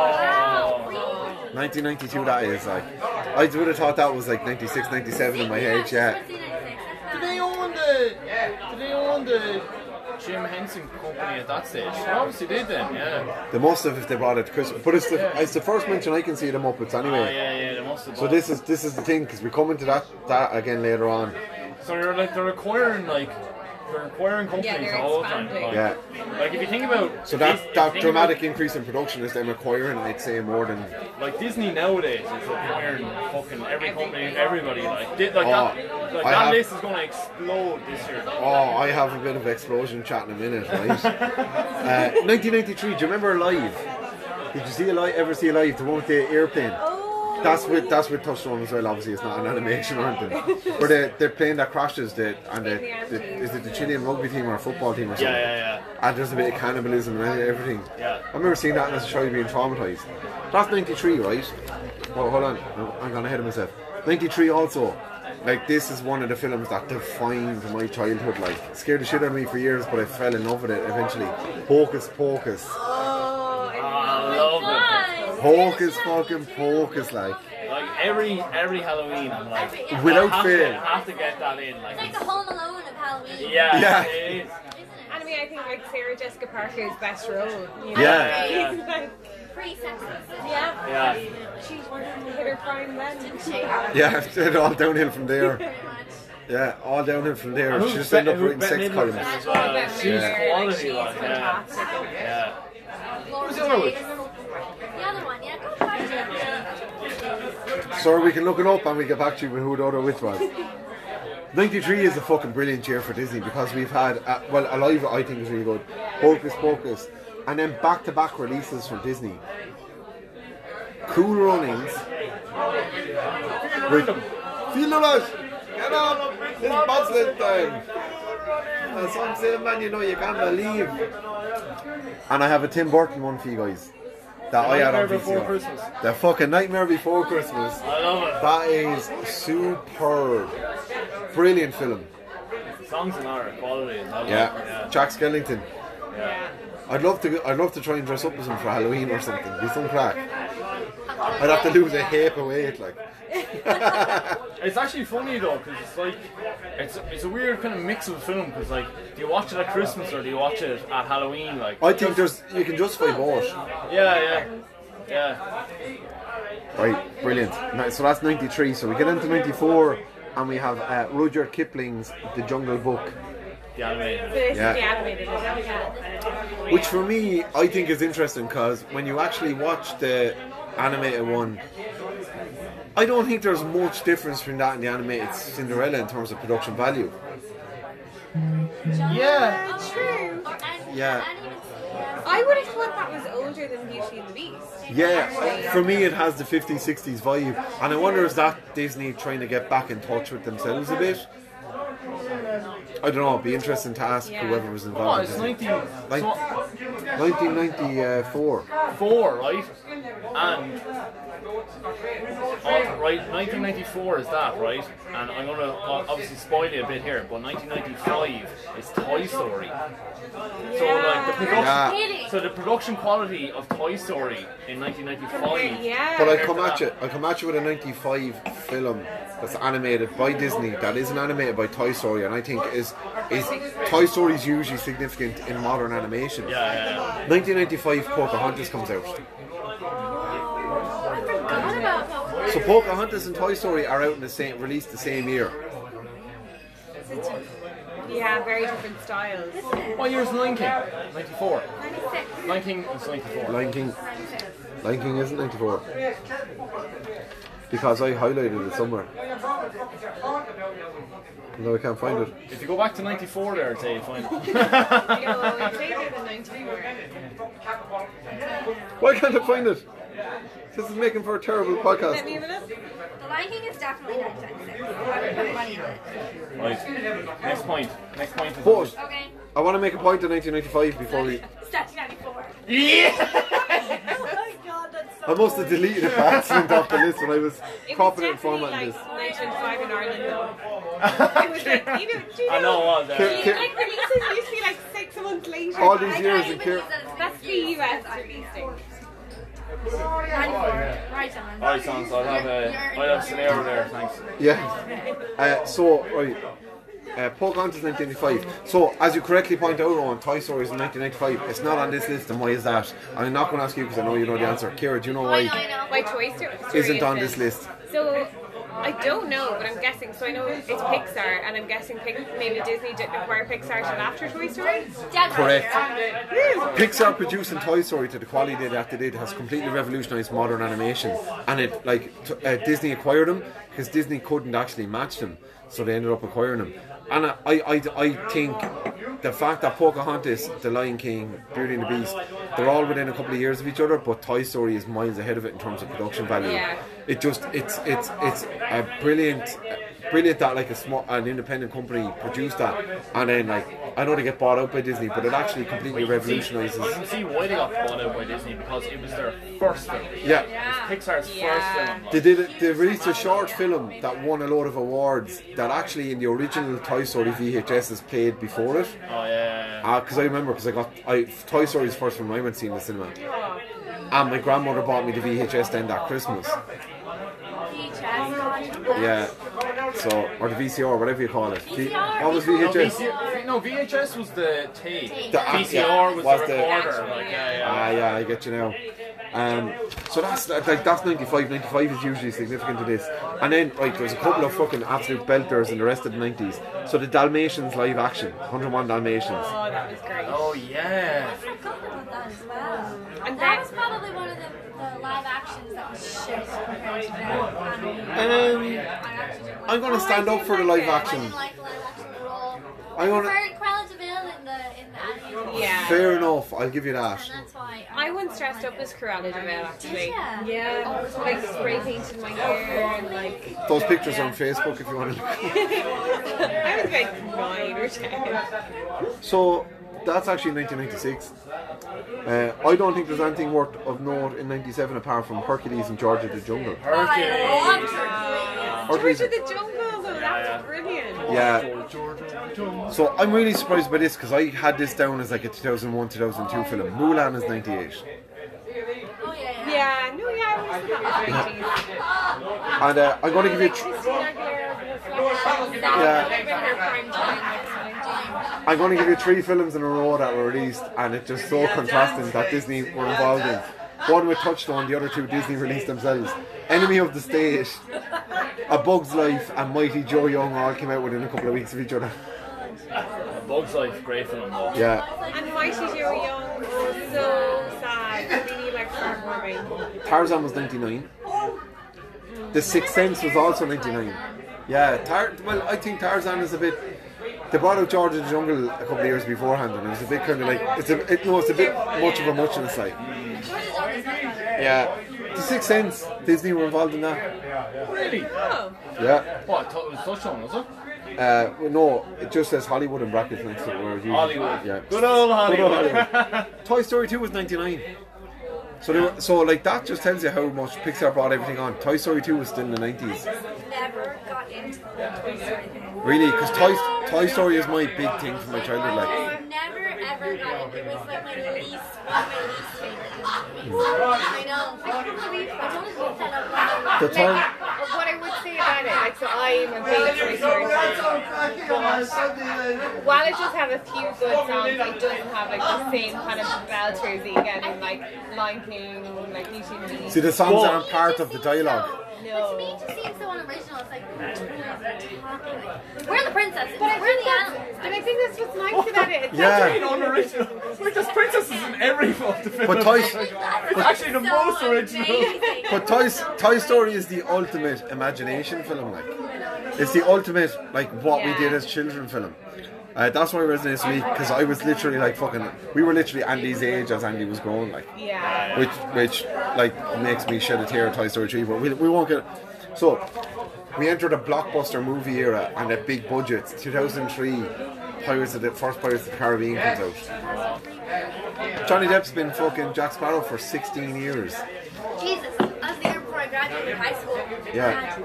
nineteen ninety-two that is, like. I would have thought that was like ninety-six, ninety-seven in my head, yeah. Did they own the? Did they own the Jim Henson company at that stage? They obviously did then. Yeah. They must have if they brought it to Christmas. But it's the, it's the first mention I can see of the Muppets Oh anyway. yeah, yeah. They must have. So bought- this is this is the thing, because we come into that, that again later on. So they're like they're acquiring like they're acquiring companies Yeah, they're all the time. expanding. Like, Yeah. like if you think about So Dis- that, if you that think dramatic about, increase in production is them acquiring, I'd say, more than... like Disney nowadays is acquiring fucking every company, everybody. Like, di- like Oh, that, like I that have- list is going to explode this year. Oh, I have a bit of explosion chat in a minute, right? uh, nineteen ninety-three, do you remember Alive? Did you see Alive, ever see Alive, the one with the airplane? That's with that's with Touchstone as well. Obviously, it's not an animation or anything. But the the plane that crashes, the and the, the is it the Chilean rugby team or football team or something? Yeah, yeah, yeah. And there's a bit of cannibalism and everything. Yeah. I remember seeing that as a child being traumatized. That's ninety-three, right? Oh, hold on, I'm going ahead of myself. ninety-three also. Like, this is one of the films that defined my childhood. Like, it scared the shit out of me for years, but I fell in love with it eventually. Hocus Pocus. Oh, I I love it. Hocus fucking Pocus, like. I Like every every Halloween, I'm like, Every- yeah. Without I have fail. To, I have to get that in. Like, It's like the Home Alone of Halloween. yeah, Yeah. it is. Isn't it? And I mean, I think like Sarah Jessica Parker's best role. You know? Yeah. Yeah. Like, Pre-Sexist. yeah. Yeah. She hit her prime then, didn't she? Yeah, it's all downhill from there. Pretty much. Yeah, all downhill from there. Who's She just Bet- ended up who- writing Bette sex Midler columns. as Oh, well. Bette She's Midler, quality, she's like, yeah. fantastic. Yeah. Laura Who's the other one? Davis. The other one, yeah. Go back to it. So we can look it up and we get back to you with who the other witch was. ninety-three is a fucking brilliant year for Disney because we've had, uh, well, Alive I think is really good, Hocus Pocus, and then back-to-back releases from Disney. Cool Runnings. With Feel the Rush! Get up! It's bobsled time! That's what I'm saying, man, you know, you can't believe. And I have a Tim Burton one for you guys. That I had on Nightmare V C Before R. Christmas. The fucking Nightmare Before Christmas. I love it. That is superb. Brilliant film. Songs and art quality. I love Yeah. it. Yeah. Jack Skellington. Yeah. I'd love to I'd love to try and dress up as him for Halloween or something. Be some crack. I'd have to lose a heap of weight, like. It's actually funny though, because it's like it's it's a weird kind of mix of film. Because like, do you watch it at Christmas or do you watch it at Halloween? Like, I think there's you can justify both. yeah, yeah, yeah. Right, brilliant. Now, so that's ninety-three. So we get into ninety-four and we have uh, Rudyard Kipling's The Jungle Book. The animated. This Yeah. is the animated one. Which for me, I think is interesting because when you actually watch the animated one, I don't think there's much difference between that and the animated Cinderella in terms of production value. Yeah. Oh, true. Or, and, Yeah. And even, yeah. I would have thought that was older than Beauty and the Beast. Yeah, for me it has the fifties, sixties vibe, and I wonder is that Disney trying to get back in touch with themselves a bit? I don't know, it'd be interesting to ask Yeah. whoever was Oh, involved. it's in it. nineteen Like- so, nineteen ninety-four. four, right? And oh, right, nineteen ninety-four is that, right? And I'm gonna uh, obviously spoil you a bit here, but nineteen ninety-five is Toy Story. So like the production, Yeah. Kidding. so the production quality of Toy Story in nineteen ninety-five. Yeah. But I come at you, I come at you with a ninety-five film that's animated by Disney that isn't animated by Toy Story, and I think is is Toy Story is usually significant in modern animation. Yeah, yeah, yeah. nineteen ninety-five Pocahontas comes out. I forgot about that. So Pocahontas and Toy Story are out in the same released the same year. Yeah, very different styles. What year is Lion King? ninety-four. ninety-six. Lion King is ninety-four. Lion King, ninety-six. Lion King isn't ninety-four because I highlighted it somewhere. No, I can't find it. If you go back to ninety-four there, I'd say you find it. No, it's later than ninety-four. Why can't I find it? This is making for a terrible Let podcast. me have a look. The Lion King is definitely nineteen ninety-six. I would put money on it. Right. Next point. Next point is But Okay. I want to make a point in nineteen ninety-five before we. It's nineteen ninety-four. Yeah! Oh my god, that's so I must have deleted it by accident off the list when I was It was cropping it and definitely formatting like this. nineteen ninety-five in Ireland though. It was like, you know, do you know, I know it was there. Ki- ki- like releases used to be like six months later. All these I years can't in even- Kir- That's the U S releasing. ninety-four. Right on. Alright, son, so I'll have a, I'll have Scenario there, thanks. Yeah. Uh, so, right. Uh, Pocahontas nineteen ninety-five. So, as you correctly point out, Rowan, Toy Story is in nineteen ninety-five. It's not on this list, and why is that? I'm not going to ask you because I know you know the answer. Kira, do you know I know, why I know. My Toy Story isn't on this list? So I don't know, but I'm guessing. So I know it's Pixar, and I'm guessing Pic- maybe Disney didn't acquire Pixar till after Toy Story. Dead Correct. right. Pixar producing Toy Story to the quality that they did has completely revolutionised modern animation, and it like t- uh, Disney acquired them because Disney couldn't actually match them, so they ended up acquiring them. And I, I, I think the fact that Pocahontas, The Lion King, Beauty and the Beast, they're all within a couple of years of each other, but Toy Story is miles ahead of it in terms of production value. Yeah. It just it's it's it's a brilliant. Brilliant that like a small, an independent company produced that, and then like I know they get bought out by Disney, but it actually completely revolutionises. You can see why they got bought out by Disney, because it was their first film. Yeah, It was Pixar's Yeah. first film. they did it. They released a short film that won a lot of awards that actually in the original Toy Story V H S is played before it. Oh yeah, yeah, Because I remember, because I got I Toy Story's first film I went to see in the cinema, and my grandmother bought me the V H S then that Christmas. Yeah. So, or the V C R, whatever you call it. V C R? What was No, V H S? V C R, no, V H S was the tape. The- V C R yeah, was, was the the- recorder. Like, yeah, yeah. Ah, yeah, I get you now. Um, so that's like that's ninety-five. ninety-five is usually significant to this. And then, right, there's a couple of fucking absolute belters in the rest of the nineties. So the Dalmatians live action, one oh one Dalmatians. Oh, that was great. Oh yeah. I forgot about that as well. And that that- was probably one of the, the live actions that was shit compared to the animated. Um, I actually didn't like I'm going to it. stand up for the live I action. didn't like the live action at all. I I wanna- preferred Cruella de Vil in the in the animated. Yeah. Fair enough, I'll give you that. And that's why I once dressed up as Cruella de Vil, actually. Did ya? Yeah, like spray painted my hair and like. Those pictures Yeah. are on Facebook if you want to look. I was like nine or ten. So that's actually nineteen ninety-six. Uh, I don't think there's anything worth of note in ninety-seven apart from Hercules and George of the Jungle. I loved her. Hercules, George of the Jungle, though, that's brilliant. yeah. So I'm really surprised by this because I had this down as like a two thousand one, two thousand two film. Mulan is ninety-eight. Oh yeah, yeah. Yeah, no, yeah, I was that eighties. And uh, I'm going to give you... Like Tr- Christina Aguilera, Yeah. her prime time. I'm going to give you three films in a row that were released, and it's just so contrasting that Disney were involved in. One with Touchstone, the other two Disney released themselves. Enemy of the State, A Bug's Life, and Mighty Joe Young all came out within a couple of weeks of each other. Bug's Life, great film though. Yeah. And Mighty Joe Young was so sad. Really like heartwarming. Tarzan was ninety-nine. The Sixth Sense was also ninety-nine. Yeah, Tar- well, I think Tarzan is a bit... They brought out George of the Jungle a couple of years beforehand, and it was a bit kind of like... It's a, it, no, it's a bit much of a muchness, like. Yeah. The Sixth Sense, Disney were involved in that. Really? Oh. Yeah. What? It was Touchstone, was it? Uh, well, no, it just says Hollywood in brackets next to it. Where usually, Hollywood. Yeah. Good old Hollywood. Good old Hollywood. Toy Story two was ninety-nine. So they were, so like that just tells you how much Pixar brought everything on. Toy Story two was still in the nineties. Never got into the Toy Story thing. Really, because Toy Toy Story is my big thing from my childhood. Like, I never ever got it. It was like my least, one of my least favorite Disney movies. I know. I can't believe I don't think that up the Like, time, uh, what I would say about it, like, so I'm a big Toy Story fan, but while it does have a few good songs, it doesn't have like the same kind of belters that you get in like Lion King, like Beauty and the Beast. see, the songs Whoa. aren't part of the dialogue. But to me, it just seems so unoriginal. It's like, we're talking. We're the princesses. We're the animals. And I think that's what's nice about it. It's Yeah. It's unoriginal. We're just princesses in every of the films. But Toy, It's actually the most original. but Toy, Toy Story is the ultimate imagination film. Like, it's the ultimate like what we Yeah. did as children film. Uh, that's why it resonates with me because I was literally like fucking. We were literally Andy's age as Andy was growing, like. Yeah. Which, which, like, makes me shed a tear at Toy Story three. But we, we won't get. So, we entered a blockbuster movie era and at big budgets. two thousand three, Pirates of the first Pirates of the Caribbean comes out. Johnny Depp's been fucking Jack Sparrow for sixteen years. Jesus, that was the year before I graduated high school. Yeah.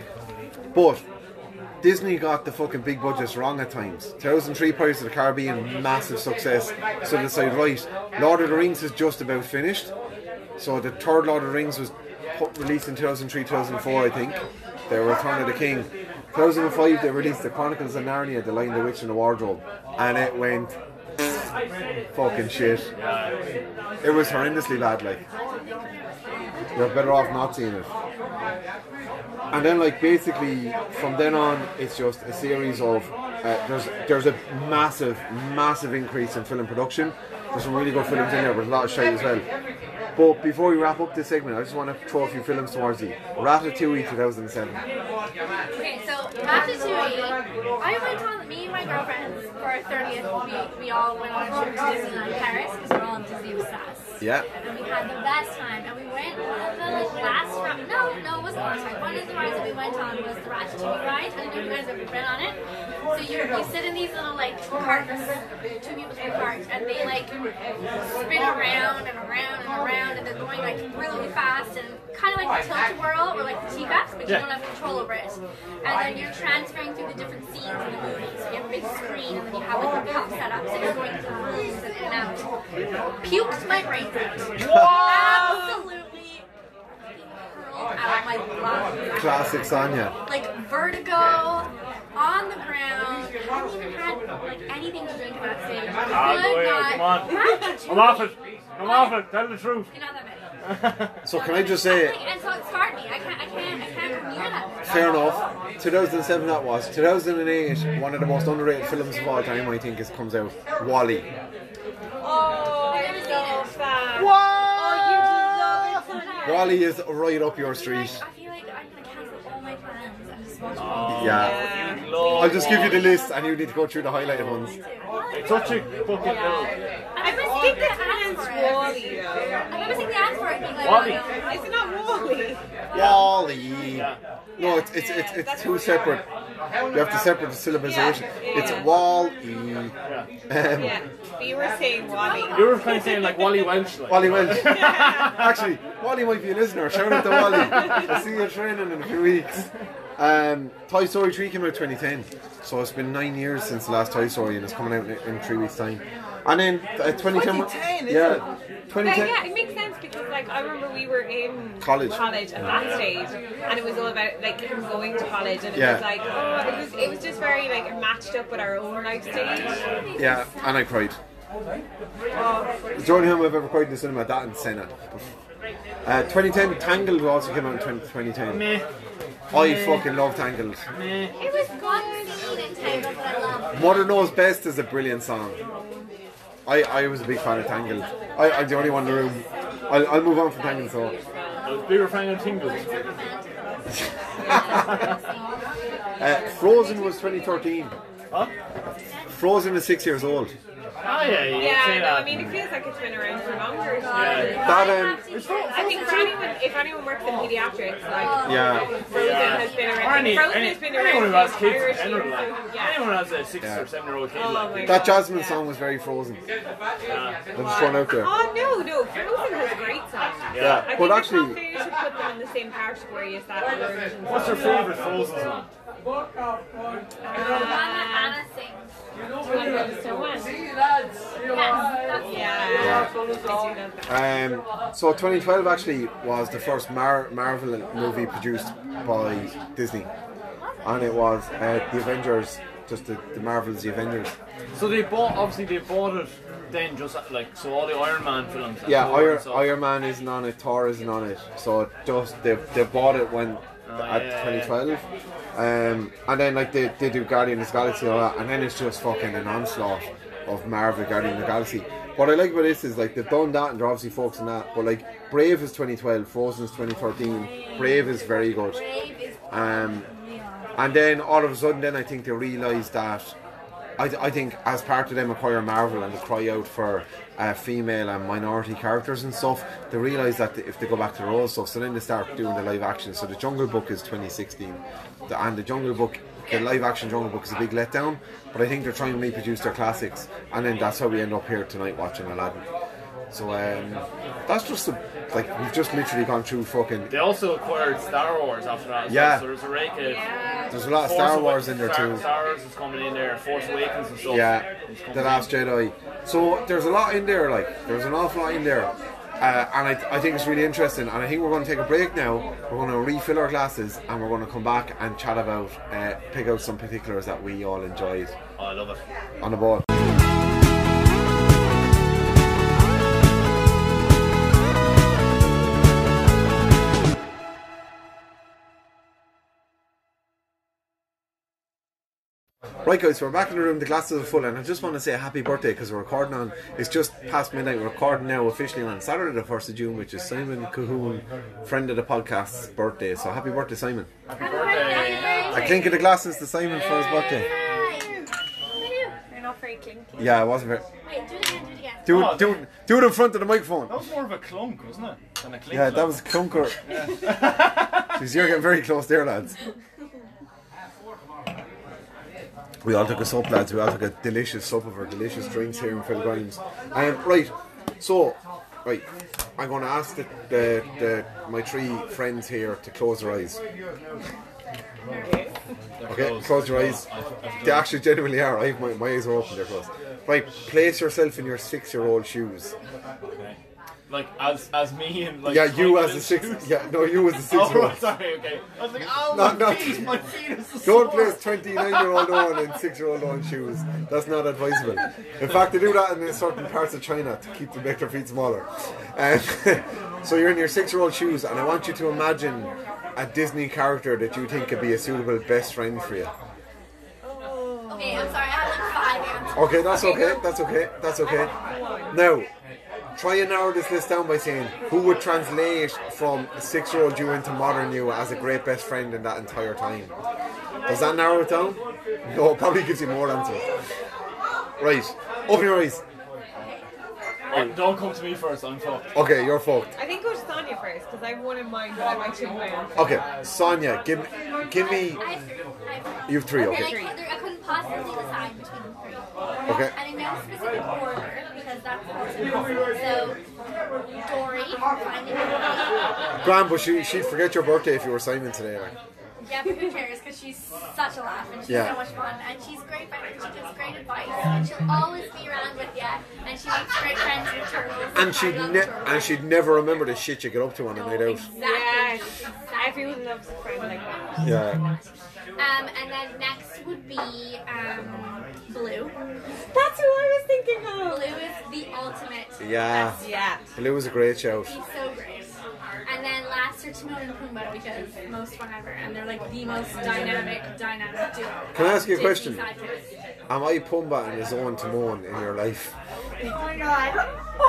But Disney got the fucking big budgets wrong at times. two thousand three Pirates of the Caribbean, massive success. So they decided, right, Lord of the Rings is just about finished. So the third Lord of the Rings was put, released in two thousand three, two thousand four, I think. The Return of the King. two thousand five they released The Chronicles of Narnia, The Lion, the Witch and the Wardrobe. And it went fucking shit. It was horrendously bad, like. You're better off not seeing it. And then, like, basically, from then on, it's just a series of uh, there's there's a massive, massive increase in film production. There's some really good films in there, but a lot of shite as well. But before we wrap up this segment, I just want to throw a few films towards you. Ratatouille, two thousand seven. Okay, so Ratatouille, I went on, me and my girlfriends, for our thirtieth, we, we all went on a trip to Disneyland Paris, because we're all Disney obsessed. Yeah. And we had the best time, and we went on the like, last ride, no, no, it wasn't last ride, one of the rides that we went on was the Ratatouille ride, I don't know if you guys have ever been on it. So you you sit in these little like carts, two people in a cart, and they like spin around and around and around, and they're going like really fast, and kind of like the tilt-a-whirl or like the teacups, but you don't have control over it. And then you're transferring through the different scenes in the movie. So you have a big screen, and then you have like a cup set up, so you're going through rooms and in and out. Puked my brains out. Absolutely hurled out my lungs. Classic Sonia. Like vertigo, on the ground. Haven't even had like anything to drink backstage. Ah, Could go ahead, not- come on. Imagine two Come off it. days. Come off it. Tell the truth. You're not that many. So can I just say, And so it scarred me. I can't. I can't. I can't come near that. fair enough, two thousand seven that was. two thousand eight, one of the most underrated films of all time, I think, is comes out. WALL-E. Oh, I I've never love that. What? Oh, you love it so much. WALL-E is right up your I feel like, street. I feel like I'm gonna cancel all my plans and just watch it. Yeah. Oh, Lord. I'll just give you the list and you need to go through the highlighted ones. It's such a fucking little. I was I think thinking the the answer answer. Wally though. I remember seeing the answer for it being like, Wally. oh, no. Is it not Wally? WALL-E. No, it's it's it's, it's two separate. You have to separate the syllabization. It's WALL-E. Um, Yeah, but you were saying Wally. You were kind of saying like Wally Welch. Like. Wally Welch. Actually, Wally might be a listener. Shout out to Wally. I'll see you training in a few weeks. Um, Toy Story three came out twenty ten, so it's been nine years since the last Toy Story, and it's coming out in, in three weeks' time. And then uh, twenty ten, twenty ten, is yeah, it? twenty Yeah, ten. yeah, it makes sense because like I remember we were in College. college at that stage, and it was all about like him going to college, and it Yeah. was like oh, it was it was just very like matched up with our own life stage. Yeah, and I cried. The only time I've ever cried in the cinema, that and Senna. Uh, twenty ten, Tangled also came out in twenty ten. Meh. I fucking love Tangled. Meh. It was one scene in Tangled that I loved. Mother Knows Best is a brilliant song. I, I was a big fan of Tangled. I, I'm the only one in the room. I'll, I'll move on from Tangled. So, I was a bigger fan of Tingles. uh, Frozen was twenty thirteen. Huh? Frozen is six years old. Oh yeah, you Yeah, say no, that. I mean it feels like it's been around for longer. Yeah. That um, I think for anyone, if anyone works in pediatrics, like yeah, Frozen Yeah. has been Or around. any, Frozen any, has been anyone who around. has kids in Irish general, kids, like, so, yeah. anyone who has a six Yeah. or seven year old kid, Oh like, my that God, Jasmine yeah. song was very Frozen. yeah. I'm just throwing out there. Oh no, no, Frozen has great songs. Yeah, I think but it's actually, not fair to put them in the same category as that version. What's your favourite Frozen song? The one that Anna sings. What about the Snow One? Yes, that's Yeah, I do love that. Um, so twenty twelve actually was the first Mar- Marvel movie produced by Disney, and it was uh, the Avengers, just the, the Marvels, the Avengers. So they bought, obviously they bought it then just like, so all the Iron Man films. and Yeah, Thor Iron, and stuff. Iron Man isn't on it, Thor isn't on it, so just they they bought it when Oh, at yeah, twenty twelve, um, and then like they, they do Guardians of the Galaxy and all that, and then it's just fucking an onslaught of Marvel Guardians of the Galaxy. What I like about this is like they've done that and they're obviously focusing on that, but like Brave is twenty twelve, Frozen is twenty thirteen. Brave is very good, Brave is um, and then all of a sudden, then I think they realised that. I, I think as part of them acquire Marvel and they cry out for uh, female and minority characters and stuff, they realise that if they go back to their old stuff, so then they start doing the live action. So the Jungle Book is twenty sixteen, the, and the Jungle Book, the live action Jungle Book is a big letdown, but I think they're trying to reproduce their classics, and then that's how we end up here tonight watching Aladdin. So um, that's just a, like we've just literally gone through fucking. They also acquired Star Wars after that. as Yeah. well, So there's a rake of. There's a lot of Force Star Awa- Wars in there Star, too. Star Wars is coming in there, Force Awakens and stuff. Yeah, is coming The Last Jedi. So there's a lot in there, like, there's an awful lot in there. Uh, and I, I think it's really interesting. And I think we're going to take a break now. We're going to refill our glasses and we're going to come back and chat about, uh, pick out some particulars that we all enjoyed Oh, I love it. on the board. Right guys, we're back in the room, the glasses are full, and I just want to say happy birthday because we're recording on, it's just past midnight, we're recording now officially on Saturday the first of June, which is Simon Cahoon, friend of the podcast's birthday, so happy birthday Simon. Happy birthday. A clink of the glasses to Simon for his birthday. You're not very clinky. Yeah, it wasn't very... Wait, do it again, do it again. Do Oh, it, do it, do it in front of the microphone. That was more of a clunk, wasn't it? Than a clink. Yeah, that was a clunker. Jeez, you're getting very close there, lads. We all took a sup, lads. We all took a delicious sup of our delicious drinks here in Phil Grimes. Um, right, so, right, I'm going to ask the, the, the my three friends here to close their eyes. Okay, close your eyes. They actually genuinely are. I have my, my eyes are open, they're closed. Right, place yourself in your six-year-old shoes. like as as me and like Yeah, you as a a six. Yeah, no, you as a six-year-old. Oh, sorry, okay. I was like, oh, No, my no. feet, my feet is Don't sore. place twenty-nine-year-old on in six-year-old on shoes. That's not advisable. In fact, they do that in certain parts of China to keep to make their feet smaller. And so you're in your six-year-old shoes, and I want you to imagine a Disney character that you think could be a suitable best friend for you. Okay, I'm sorry, I have like five answers. Okay, that's okay. That's okay. That's okay. Now, try and narrow this list down by saying who would translate from six-year-old you into modern you as a great best friend in that entire time. Does that narrow it down? No, it probably gives you more answers. Right, open your eyes. Oh, don't come to me first, I'm fucked. Okay, you're fucked. I think go to Sonia first because I have one in mind, but I might change my answer. Okay, Sonia, give me, give me. I have three. I have three. You have three. And Okay. I, couldn't, I couldn't possibly decide between the three. Okay. And in no specific order, because that's also possible. So, Dory, Finding Dory. Graham, but she she'd forget your birthday if you were Simon today. Like. Yeah, but who cares? Because she's such a laugh and she's Yeah. so much fun. And she's great, but she gives great advice. And she'll always be around with you. And she makes great friends with turtles. And she'd I love ne- turtles. and she'd never remember the shit you get up to on a night out. Exactly. Yes, Exactly. everyone loves a friend like that. Yeah. Um, and then next would be um, Blue. That's who I was thinking of. Blue is the ultimate. Yeah. Yeah. Blue was a great shout. He's so great. And then last are Timon and Pumbaa because most fun ever, and they're like the most dynamic, dynamic duo. Can I ask you a Disney question? sidekicks. Am I Pumbaa and his own Timon in your life? Oh my god.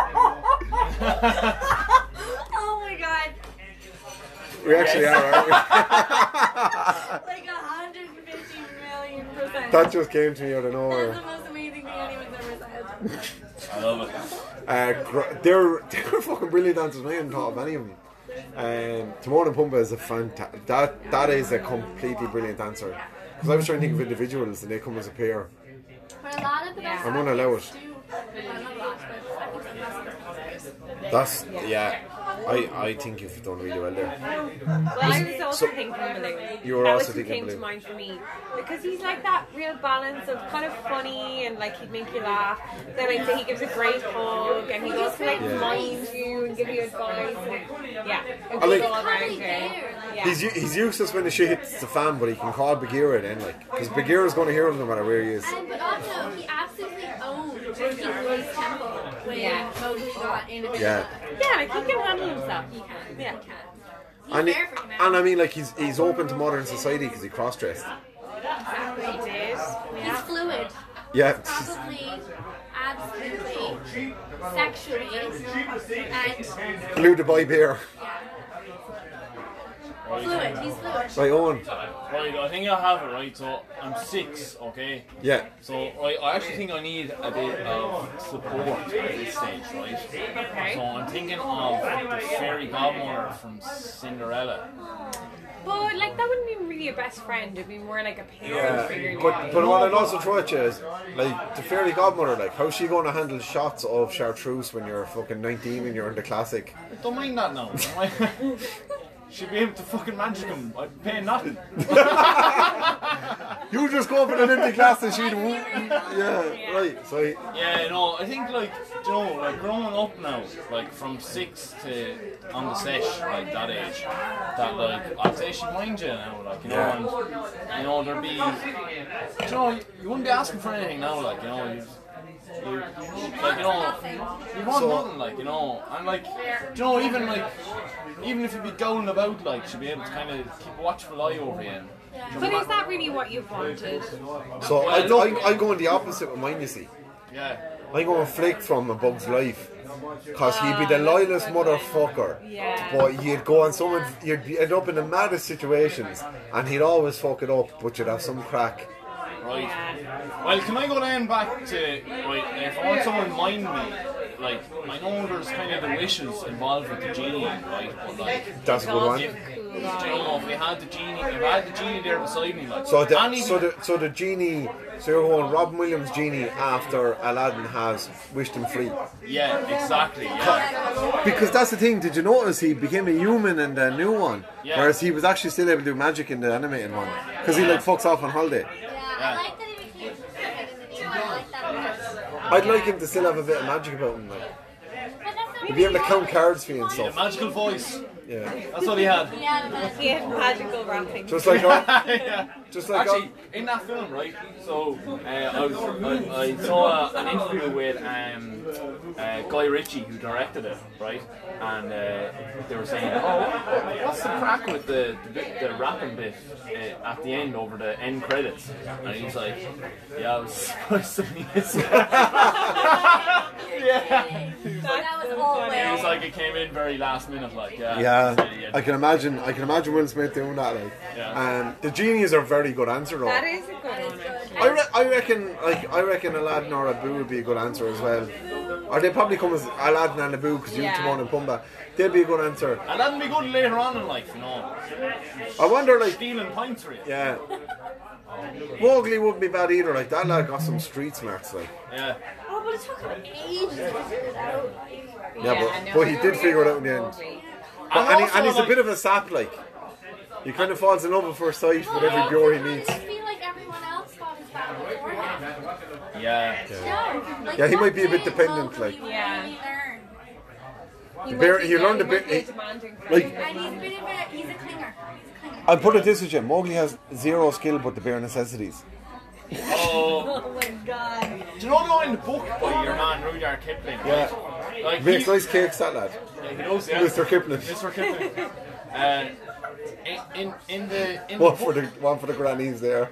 Oh my god. We actually are, aren't we? Like a hundred and fifty million percent. That just came to me out of That's nowhere. the most amazing thing anyone's ever said. I love it. Uh, gr- they're they're fucking brilliant dancers. I hadn't thought of any of them. Um, Timon and Pumbaa is a fantastic. That that is a completely brilliant dancer. Because I was trying to think of individuals and they come as a pair. But a lot of the best I'm gonna allow athletes do. Well, not a lot, but I think some of the That's yeah. I, I think you've done really well there. Well, I was also So- thinking Blue. You were that also was who thinking came Blue. to mind for me because he's like that real balance of kind of funny and like he'd make you laugh. Then I'd say he gives a great hug and he also like Yeah. mind you and give you advice. And, yeah, a I good like- all around Totally guy. there, like- Yeah. He's u- he's useless when the shit hits the fan, but he can call Bagheera then, like, because Bagheera's going to hear him no matter where he is. And, but also, he absolutely owned King Louis Temple when Yeah. Mowgli got in a bit Yeah. of a- Yeah, like he can handle himself. He can. Yeah. He can. He's And, he, there for you, man. and I mean, like, he's he's open to modern society because he cross-dressed. Exactly. He did. He's fluid. Yeah. Probably, absolutely, sexually, and Blue Dubai bear. fluid. He's fluid. Right, Owen. Right, I think I have it right. So I'm six, okay? Yeah. So I, I actually think I need a bit of support at this stage, right? Okay. So I'm thinking of the fairy godmother from Cinderella. But like that wouldn't be really a best friend. It'd be more like a parent Yeah, figure. but but what I'd also throw at you is like the fairy godmother. Like, how's she going to handle shots of chartreuse when you're fucking nineteen and you're in the classic? Don't mind that now. Don't mind. She'd be able to fucking magic him. I'd pay nothing. You just go up in an empty class and she'd woo. Yeah, right. So he, Yeah, no, I think like, you know, like growing up now, like from six to on the sesh, like that age, that like I'd say she'd mind you now, like you know, Yeah. and you know there'd be, you know, you wouldn't be asking for anything now, like you know, you, you like you know, you want So- nothing, like you know, and like, you know, even like, even if you'd be going about, like she'd be able to kind of keep a watchful eye over you. And, you know, But ma- is that really what you've wanted? so I I I go in the opposite with mine. You see, yeah. I go and Flick from A Bug's Life. Cause he'd be the loyalest motherfucker, Yeah. but you'd go on someone, you'd be, end up in the maddest situations, and he'd always fuck it up, but you'd have some crack. Right. Well, can I go down back to, right, if I want someone to mind me, like, I know there's kind of the wishes involved with the genie, right, but like, That's a good one. if, you know, if we had the genie, if I had the genie there beside me, like, So the, any, so the so the genie, so you're going Robin Williams genie after Aladdin has wished him free. yeah, exactly, yeah. Because that's the thing. Did you notice he became a human in the new one, Yeah. whereas he was actually still able to do magic in the animated one? Because he like fucks off on holiday. Yeah, I like that he became fluid in the new one. I like that part. I'd like him to still have a bit of magic about him. Like. But that's He'd be able to count cards for you and He had a stuff. magical voice. Yeah. That's what he had. Yeah, that's He had magical rapping. Just like us. Yeah. Just like Actually, in that film, right? So uh, I was I, I saw a, an interview with um, uh, Guy Ritchie, who directed it, right? And uh, they were saying, "Oh, what's the crack with the the, bit, the rapping bit uh, at the end over the end credits?" And he was like, "Yeah, I was surprised to miss it." Yeah. that was all He well. was like, it came in very last minute, like yeah. Yeah, I can imagine. I can imagine Will Smith doing that. Like, Yeah. um, the genies are a very good answer though. That is a good one. actually. I, re- I reckon, like, I reckon Aladdin or Abu would be a good answer as well. Or they probably come as Aladdin and Abu because you Yeah. Timon and Pumbaa. They'd be a good answer. And that'd be good later on in life, you know. I wonder, like, Stealing pints for you. yeah, Mowgli wouldn't be bad either. Like that lad got some street smarts, like. Yeah. Oh, but it took him ages to figure it out. Like, Yeah, but, no, but he I did don't figure it really out in the end. movie. But, and, he, also, and he's a like- bit of a sap, like. He kind of falls in love at first sight with every bure he meets. I feel like everyone else fought his battle beforehand. Yeah. No, like, Yeah, he what might be a bit did dependent, Mowgli like- Yeah. really learn? He The might bear- be- he yeah, learned a might bit- be he- demanding for like- him. And he's a bit of a, he's a clinger. He's a clinger. I'll put it this way, Jim. Mowgli has zero skill but the bare necessities. Oh. Oh my god. Do you know the one in the book by your man Rudyard Kipling? Yeah. Like Makes he, nice cakes, that lad. yeah, he knows, yeah. Mister Kipling. Mister Kipling. Uh, in, in in the in One the for book, the one for the grannies there.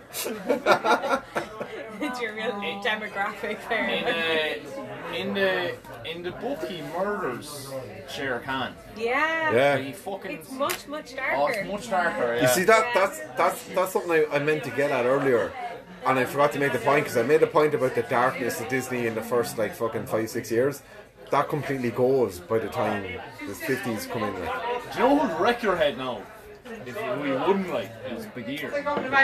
It's your real demographic in, there. uh, in the in the book he murders Shere Khan. Yeah. Yeah. He fucking It's much, much oh, darker. it's much darker. Yeah. You see that that's that's that's something I, I meant to get at earlier, and I forgot to make the point because I made a point about the darkness of Disney in the first like fucking five six years. That completely goes by the time the fifties come in. Like. Do you know who'd wreck your head now? If we wouldn't like, is Bagheera.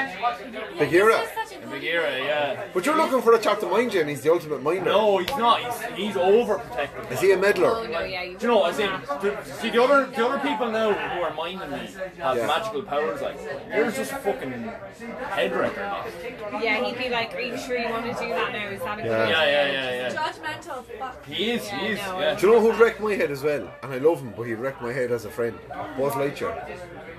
Bagheera. He's such a good Bagheera, yeah. But you're looking for a chap to mind you, and he's the ultimate minder. No, he's not. He's he's overprotective. Is he a meddler? Oh no, yeah. You Do you know? As in, the, see the other the other people now who are minding me have Yeah. magical powers. Like yours, just a fucking head wrecker. Yeah, he'd be like, "Are you sure you want to do that now? Is that a good Yeah. idea?" Yeah, yeah, yeah, yeah. judgmental fuck. He is. He is. no. Yeah. Do you know who'd wreck my head as well? And I love him, but he'd wreck my head as a friend. Buzz Lightyear.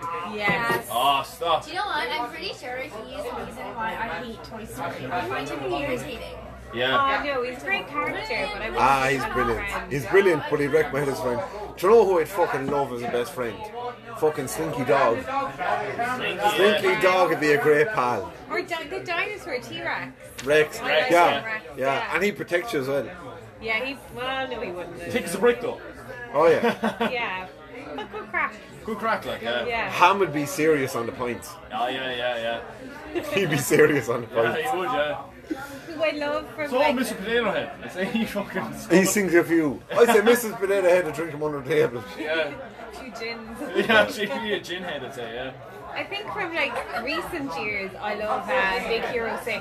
Yes. Oh, stop. Do you know what? I'm pretty sure he is the reason why I hate Toy Story. I find him irritating. Yeah. Oh no, he's a great character, but I wish Ah, he he's had a brilliant. friend. He's brilliant, but he'd wreck my head as a friend. Do you know who I'd fucking love as a best friend? Fucking Slinky Dog. Slinky, Slinky yeah. Dog would be a great pal. Or di- the dinosaur T-Rex. Rex. Rex, Yeah. Rex, Yeah. yeah. And he protects you as well. Yeah, he. Well, no, he wouldn't. Thick as a brick though. Oh yeah. Yeah. But good crack. Good crack, like yeah. Yeah. Ham would be serious on the points. Oh yeah, yeah, yeah. He'd be serious on the Yeah, points. he would, yeah. Who I love from So, like. Mister Potato Head, I say he fucking. He sings a few. I say Missus Potato Head to drink him under the table. Yeah. Two gins. Yeah, she'd be a gin head, I'd say, yeah. I think from like recent years, I love uh, Big Hero Six.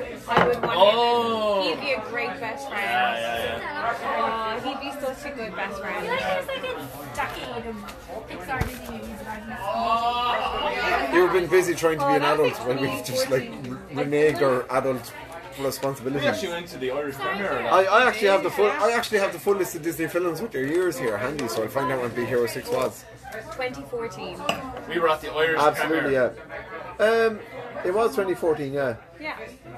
I would want Oh. him. He'd be a great best friend. Yeah, yeah, yeah. Oh, he'd be such a good best I friend. feel like there's like a decade of Pixar Disney movies that I've missed. You've been busy trying to be Oh, an that's adult like when we've just like re- reneged our adult We responsibilities. actually went to the Irish premiere. I, I actually have the full I actually have the full list of Disney films with your years here handy, so I'll find out when Big Hero Six was. twenty fourteen. We were at the Irish Absolutely, premiere. yeah. Um, it was twenty fourteen, yeah. Yeah.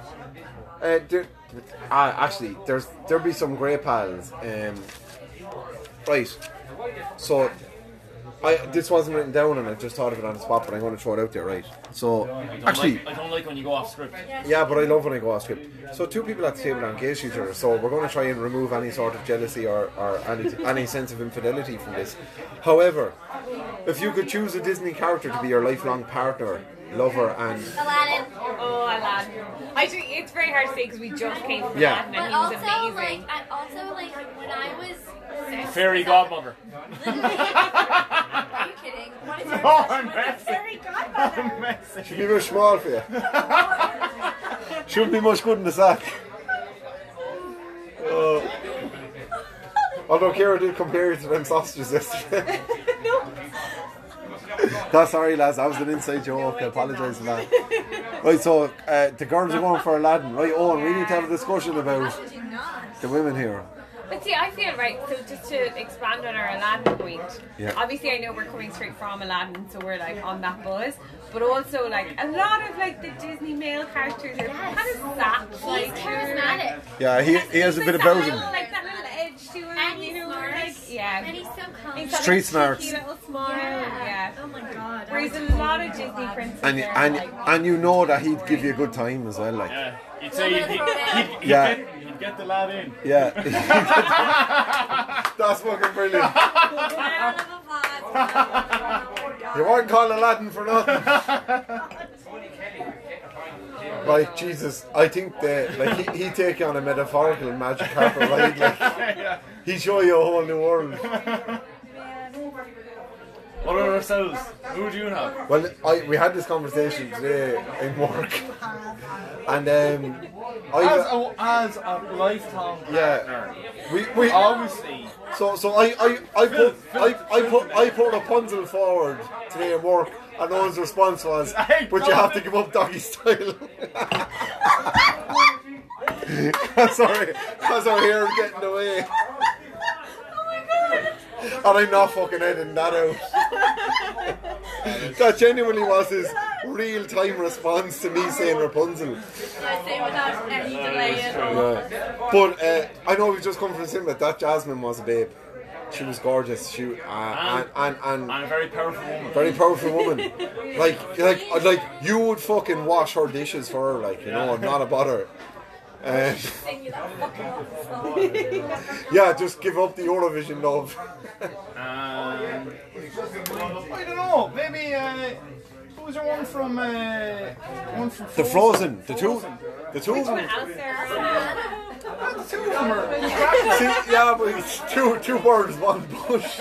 Uh, there, uh, actually, there's there'll be some great pals. Um, right. So, I this wasn't written down, and I just thought of it on the spot, but I'm going to throw it out there, right? So, I don't actually, like, I don't like when you go off script. yeah, but I love when I go off script. So, two people at the table are engaged to each other. So, we're going to try and remove any sort of jealousy or, or any any sense of infidelity from this. However, if you could choose a Disney character to be your lifelong partner, lover, and Aladdin. Oh, Aladdin. I think it's very hard to say because we just came from Yeah. Aladdin But and he was also, amazing. like, I also like when I was six. Fairy godmother. Are you kidding? What is your Oh, I'm obsession with a messing. fairy godmother? I'm messing. she'd be very small for you. She wouldn't be much good in the sack. Uh, although Kira did compare you to them sausages yesterday. No. No, sorry lads, that was an inside joke. I apologise for that. Right, so uh, the girls are going for Aladdin. Right, Owen, we need to have a discussion about Did you not? the women here. But see, I feel right. So just to expand on our Aladdin point, Yeah. obviously I know we're coming straight from Aladdin, so we're like on that buzz. But also like a lot of like the Disney male characters are kind of sap. He's Like, charismatic. Yeah, he, he has a He's bit of like that Belgium. little- Like that little edge to him, And you he's know, smart. like yeah. And he's so calm. He's got Street a smarts. cheeky little smile. Yeah. Oh my god. Whereas a lot of Disney princes And, are and, like, and you know that he'd give you a good time as well, like. Yeah. You'd say you'd, you'd, you'd, you'd, Yeah. get, you'd get the lad in. Yeah. That's fucking brilliant. Round of applause. You weren't called Aladdin for nothing. Right, Jesus, I think that like he he take you on a metaphorical magic carpet ride, like he show you a whole new world. What about ourselves? Who do you have? Well, I we had this conversation today in work, and um, As I a, as a lifetime yeah, partner, we we obviously. so so I I I put I I put I put Rapunzel forward today in work, and Owen's response was, Hey, "But you have to give up doggy style." Sorry, because our hair is getting away. And I'm not fucking editing that out. That genuinely was his real-time response to me saying Rapunzel. I say without any delay at all. Yeah. But uh, I know we've just come from the cinema. That Jasmine was a babe. She was gorgeous. She uh, and, and and And a very powerful woman. very powerful woman. Like like like you would fucking wash her dishes for her. Like you know, not a bother. Um, Sing you that fucking awful song. yeah, just give up the Eurovision love. Um, I don't know. Maybe uh, who was there one from? Uh, one from The Frozen, the two, the two of them. out there. The two of them are. See, yeah, but it's two two birds, one bush.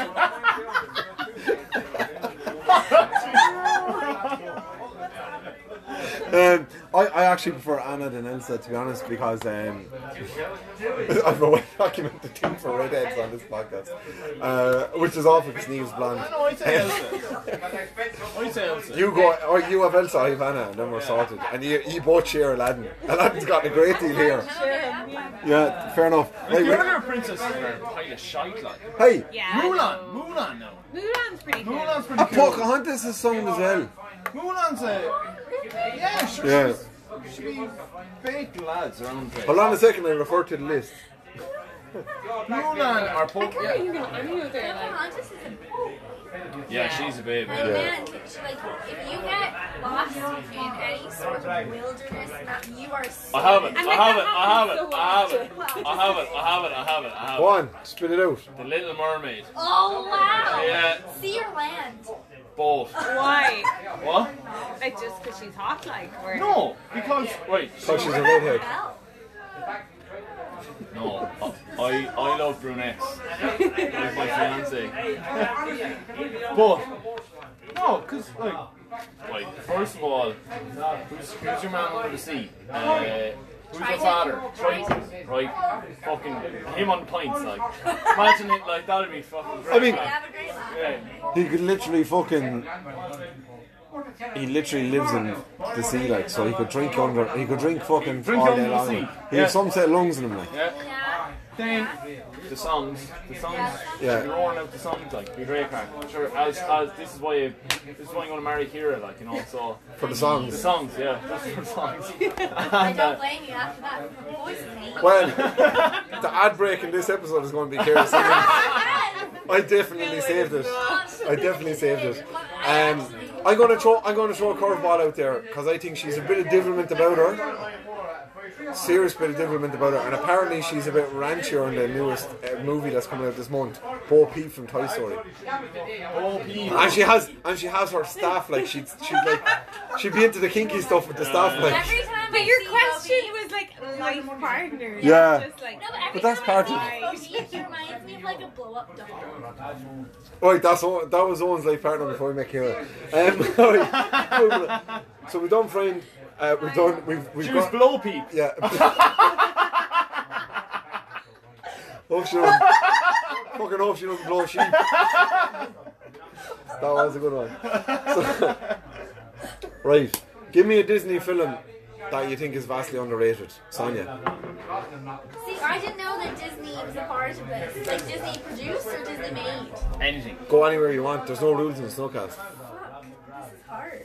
Um, I, I actually prefer Anna than Elsa, to be honest, because um, I've a well-documented thing for redheads on this podcast, uh, which is awful because Neve's blonde. No, I'd say Elsa. I'd say Elsa. You go, or you have Elsa, I have Anna, and then we're sorted. And you, you both share Aladdin. Aladdin's got a great deal here. Yeah, fair enough. Like, Right, the wait. other princesses are a pile of shite, like. Hey, Yeah. Mulan, Mulan, no. Mulan's pretty cool. Mulan's pretty cool. Pocahontas is sung as well. Mulan's a. Yeah, sure. Yeah. She's, should be big lads around there. Hold on a second, I refer to the list. Mulan or Po. Yeah. You know, any other like. Pocahontas is a Yeah, she's a babe. like, Yeah. man, she, like, if you get lost in any sort of wilderness, that you are so I have it. And I like have that it. I have it. happens so I have it. often. I have it. I have it. I have it. I have Go it. on, spit it out. The Little Mermaid. Oh wow! Yeah. Sea or land? Both. Why? What? Like just because she's hot, like? Or... No, because right. Because she's a redhead. Well, No, I I love brunettes. Like my fiance. But no, cause like, like first of all, who's, who's your man under the sea? Uh, who's your father? Triton, right? Fucking him on points, like. Imagine it, like that'd be fucking great. I mean- you like. have a great laugh. Yeah. He could literally fucking. He literally lives in the sea, like, so he could drink under. He could drink fucking Drink all under day the long. sea. He Yeah. has some set of lungs in him, like. Yeah. Yeah. Then the songs, the songs, Yeah. be roaring out the songs like be great crack. Sure, as, as this is why this is why I'm gonna marry Kira, like you know. So For the the songs. songs, yeah, just for the songs. I And, don't uh, blame you after that. Boys hate. Well, the ad break in this episode is going to be Kira singing. I definitely saved it. I definitely saved it. Um, I'm going to throw. I'm going to throw a curveball out there because I think she's a bit of devilment about her. Serious bit of devilment about her, and apparently she's a bit ranchier in the newest uh, movie that's coming out this month, Bo Peep from Toy Story. oh, Pete. And she has, and she has her staff like she'd, she'd like, she'd be into the kinky stuff with the staff like. Every time But I your see question Bo was like life partner. Yeah. Just like, Peep- no, but every But that's time part I of- see Bo Peep, he reminds me of like a blow up doll. Right, that's Owen, that was Owen's life partner before we met Kira. Um, right. So we've done friend. Uh, we've done. We've we've She was got. blow peep. Yeah. Hope she doesn't. Fucking hope she doesn't blow sheep. That was a good one. So, right, give me a Disney film that you think is vastly underrated? Sonia? See, I didn't know that Disney was a part of this. Like, Disney produced or Disney made? Anything. Go anywhere you want. There's no rules in Snowcast. Fuck, this is hard.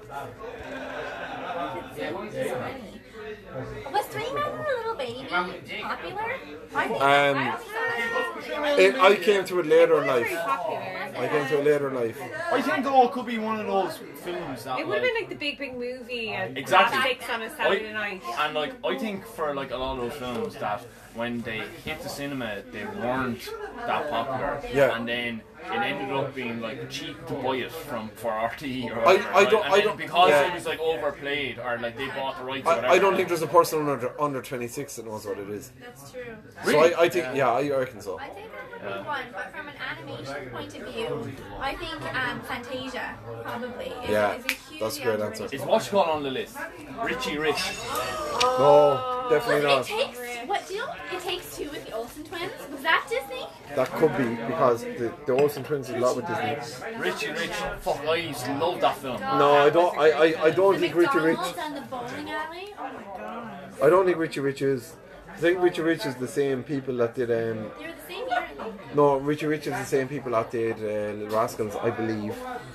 It's so many. Was Three Men and a Little Baby popular? I think Um, I always thought it was It, I came to it later in Very life. popular. I came to it later in life. I think though it could be one of those films that It would have been like the big, big movie at Exactly. six on a Saturday I, night. and like I think for like a lot of those films that when they hit the cinema they weren't that popular. Yeah. And then it ended up being like cheap to buy it from for R T E or I- whatever. I right? don't- And I then don't- because yeah. it was like overplayed or like they bought the rights or whatever. I, I don't think there's a person under under twenty-six that knows what it is. That's true. So I, I think, yeah, I reckon so. I think that would be one, but from an animation point of view, I think um, Fantasia probably is, Yeah, is a huge that's a great answer. It's what's called on the list. Richie Rich. No, definitely But it not. takes what? Do you know It Takes Two with the Olsen twins? Was that Disney? That could be because the, the Olsen twins did a lot with Disney. Richie Rich. Fuck, I used to love that film. No, I don't. I, I, I don't The think Richie Rich. McDonald's and the bowling alley. Oh my god. I don't think Richie Rich is. I think Richie Rich is the same people that did. Um, They were the same year, I think. no, Richie Rich is the same people that did uh, Little Rascals, I believe.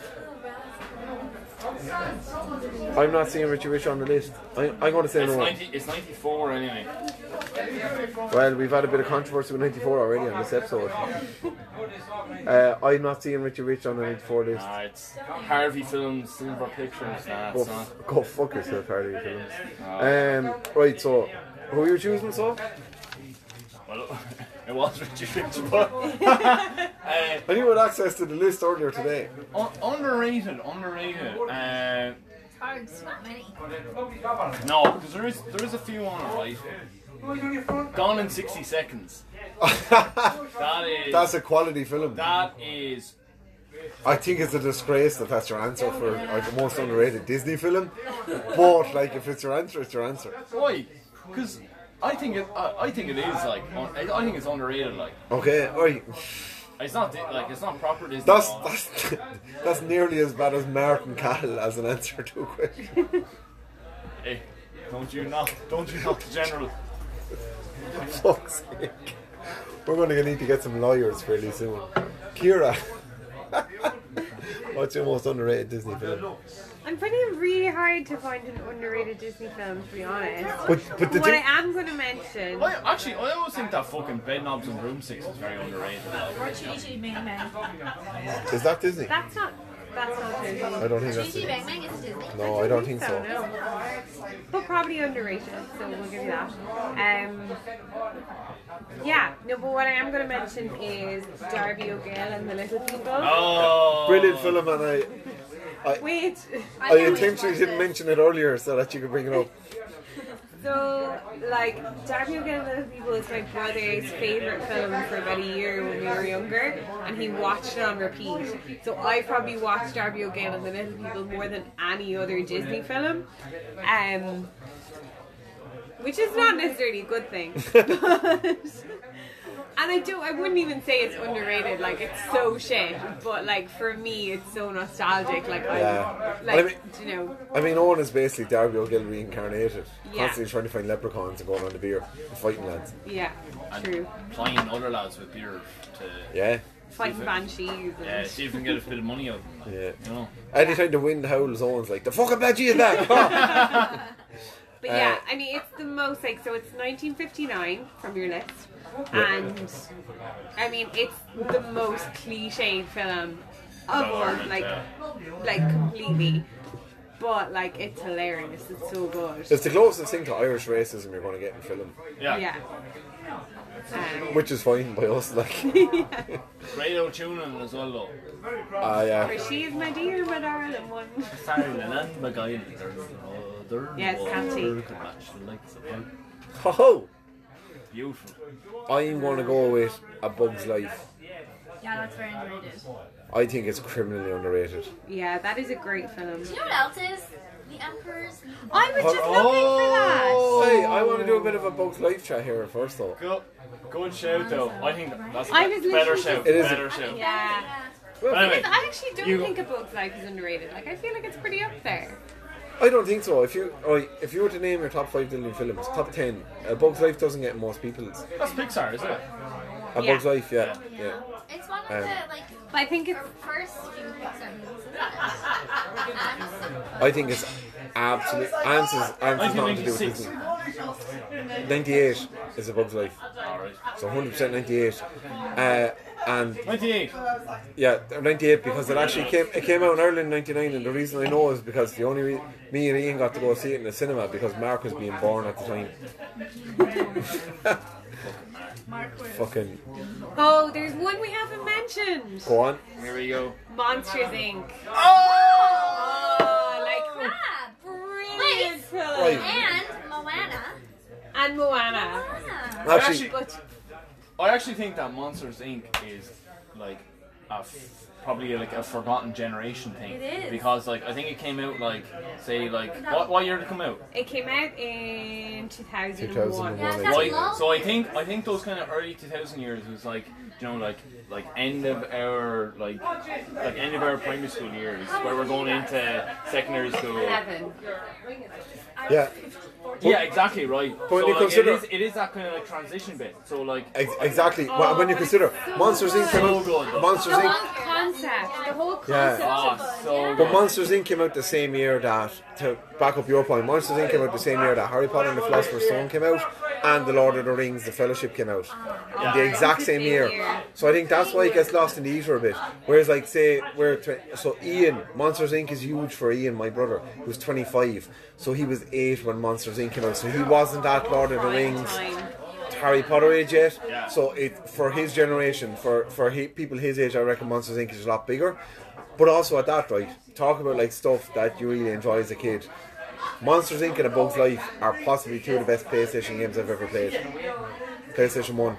I'm not seeing Richie Rich on the list. I, I'm going to say It's no. ninety. It's ninety-four anyway. Well, we've had a bit of controversy with ninety-four already on this episode. Uh, I'm not seeing Richie Rich on the ninety-four list. Uh, it's Harvey Films, Silver Pictures. Nah, Go, it's not. f- go fuck yourself, Hardy Films. Um, right, so who are you choosing, so? Well, it was Richie Rich, but uh, I knew had access to the list earlier today. un- underrated, underrated. Uh, It's hard. It's not many. no, because there is there is a few on it, right? Gone in sixty seconds. That is. That's a quality film. That is. I think it's a disgrace that that's your answer for like the most underrated Disney film. But like, if it's your answer, it's your answer. Why? Because I think it. I, I think it is like. un- I I think it's underrated. Like Okay, right. it's not di- like it's not proper Disney. That's at all. that's that's nearly as bad as Martin Cahill as an answer to a question. Hey, don't you knock? Don't you knock the general? For fuck's sake. We're going to need to get some lawyers fairly soon. Kira, what's your most underrated Disney film? I'm finding it really hard to find an underrated Disney film, to be honest. But but the What I thing, am going to mention. I actually I always think that fucking Bed Knobs and Broomsticks is very underrated. Like. Or Chitty Chitty Bang Bang. is that Disney? That's not. That's not Disney. I don't think Chitty that's Chitty Disney. Bang Bang is Disney. No, I don't think so. No. But probably underrated, so we'll give you that. Um, yeah, no, but what I am going to mention is Darby O'Gill and the Little People. Oh, Brilliant film, and I I, Wait. I intentionally didn't mention it earlier so that you could bring it up. So, like, Darby O'Gill and the Little People is my brother's favourite film for about a year when we were younger, and he watched it on repeat. So I probably watched Darby O'Gill and the Little People more than any other Disney film, um, which is not necessarily a good thing. And I don't, I wouldn't even say it's underrated, like it's so shit, but like for me it's so nostalgic, like I, Yeah. like, I mean- you know, I mean, Owen is basically Darby O'Gill reincarnated, Yeah. constantly trying to find leprechauns and going on the beer and fighting lads. yeah, and true. plying other lads with beer to Yeah, Fighting banshees and yeah, see if we can get a bit of money out of them. yeah. You know. Anytime the wind howls, Owen's like, the fucking Badgie is back! But yeah, Uh, I mean, it's the most like, so it's nineteen fifty-nine from your list, and I mean, it's the most cliched film of all, Government, like, yeah. like completely. But like, it's hilarious. It's so good. It's the closest thing to Irish racism you're going to get in film, Yeah. Yeah. Um, which is fine by us. Like, Great old tuning as well though. ah, yeah. for she is my dear, my darling one. Farrelly and Maguire. Yes, Canty. Ho ho! Beautiful. I'm going to go with A Bug's Life. Yeah, that's very underrated. I think it's criminally underrated. Yeah, that is a great film. Do you know what else is? The Emperor's. I was just looking for that. Hey, I want to do a bit of a Bug's Life chat here first, though. Go, good shout though. I think that's a I was better literally shout. It is- Better shout. Yeah. But anyway, I actually don't you- think A Bug's Life is underrated. Like, I feel like it's pretty up there. I don't think so. If you right, if you were to name your top five Disney films, top ten, A Bug's Life doesn't get most people's. That's Pixar, isn't it? A Yeah. Bug's Life, yeah, yeah. It's one of Um, the like I think it's first few Pixar movies. I think it's absolute. Ants is Ants is nothing to do with nineteen Disney. ninety-eight is A Bug's Life, Alright. so one hundred percent ninety-eight. Uh, and ninety-eight. yeah, ninety-eight because it actually came. It came out in Ireland in ninety-nine, and the reason I know is because the only re- me and Ian got to go see it in the cinema because Mark was being born at the time. Fucking Oh, there's one we haven't mentioned. go on. Here we go. Monsters Incorporated. Oh! Oh, like Ah, brilliant Wait. film. Right. And Moana. And Moana. Ah. I Actually, actually, But I actually think that Monsters Incorporated is like a f- probably like a forgotten generation thing. It is. Because like I think it came out like say like what what year did it come out? it came out in two thousand one. two thousand one. Yeah, I that's think. Right. So I think I think those kind of early two thousand years was like you know like like end of our like like end of our primary school years where we're going into secondary school. Eleven. Yeah, Yeah, exactly right. But So when you like, consider- it is it is that kind of like transition bit. So like ex- exactly. Well, when you consider Monsters Incorporated came out, So good. Monsters The Incorporated. whole concept, the whole Yeah. concept oh, of it. so But good. Monsters Incorporated came out the same year that, to back up your point, Monsters Incorporated came out the same year that Harry Potter and the Philosopher's Stone came out, and The Lord of the Rings, The Fellowship came out. In the exact same year. So I think that's why it gets lost in the ether a bit. Whereas, like, say, we're tw- so Ian, Monsters Incorporated is huge for Ian, my brother, who's twenty-five. So he was eight when Monsters Incorporated came out. So he wasn't at Lord of the Prime Rings, time. Harry Potter age yet. Yeah. So it for his generation, for for he, people his age, I reckon Monsters Incorporated is a lot bigger. But also at that, right, talk about like stuff that you really enjoy as a kid. Monsters Incorporated and A Bug's Life are possibly two of the best PlayStation games I've ever played. PlayStation one,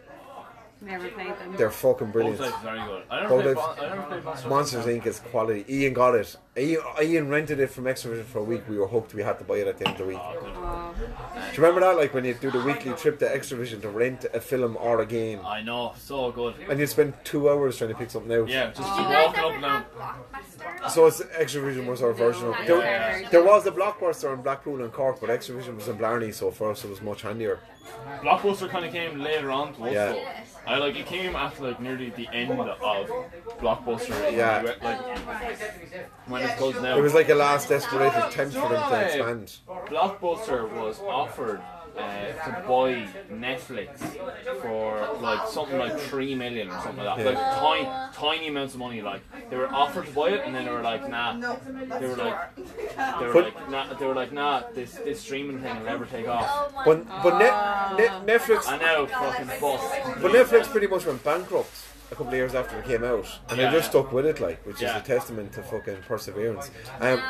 Never played them. they're fucking brilliant. Both sides very good. I never Both played, sides- Mon- I never played Monsters. Monsters Incorporated is quality. Ian got it. Ian, Ian rented it from Extravision for a week. We were hooked. We had to buy it at the end of the week. Oh. Do you remember that? Like when you do the weekly trip to Extravision to rent a film or a game, I know, so good. and you spend two hours trying to pick something out. Yeah, just Do you keep guys walking ever up now. have Blockbuster? So it's Extravision was our version of there, Yeah. there was a Blockbuster in Blackpool and Cork, but Extravision was in Blarney, so for us it was much handier. Blockbuster kind of came later on to us Yeah. though. I like it came after like nearly the end of Blockbuster. in Yeah. the- Like when it's closed now. It was like a last desperate attempt for them to expand. Blockbuster was offered uh, to buy Netflix for like something like three million or something like that. Yeah. Like tiny, tiny amounts of money. Like they were offered to buy it, and then they were like, nah. They were like, they were But- like, nah. They were like, nah. This this streaming thing will never take off. Oh my But but Net, Net, Netflix And now it's fucking bust. but Netflix pretty much went bankrupt a couple of years after it came out, and Yeah. they just stuck with it, like, which Yeah. is a testament to fucking perseverance. Um,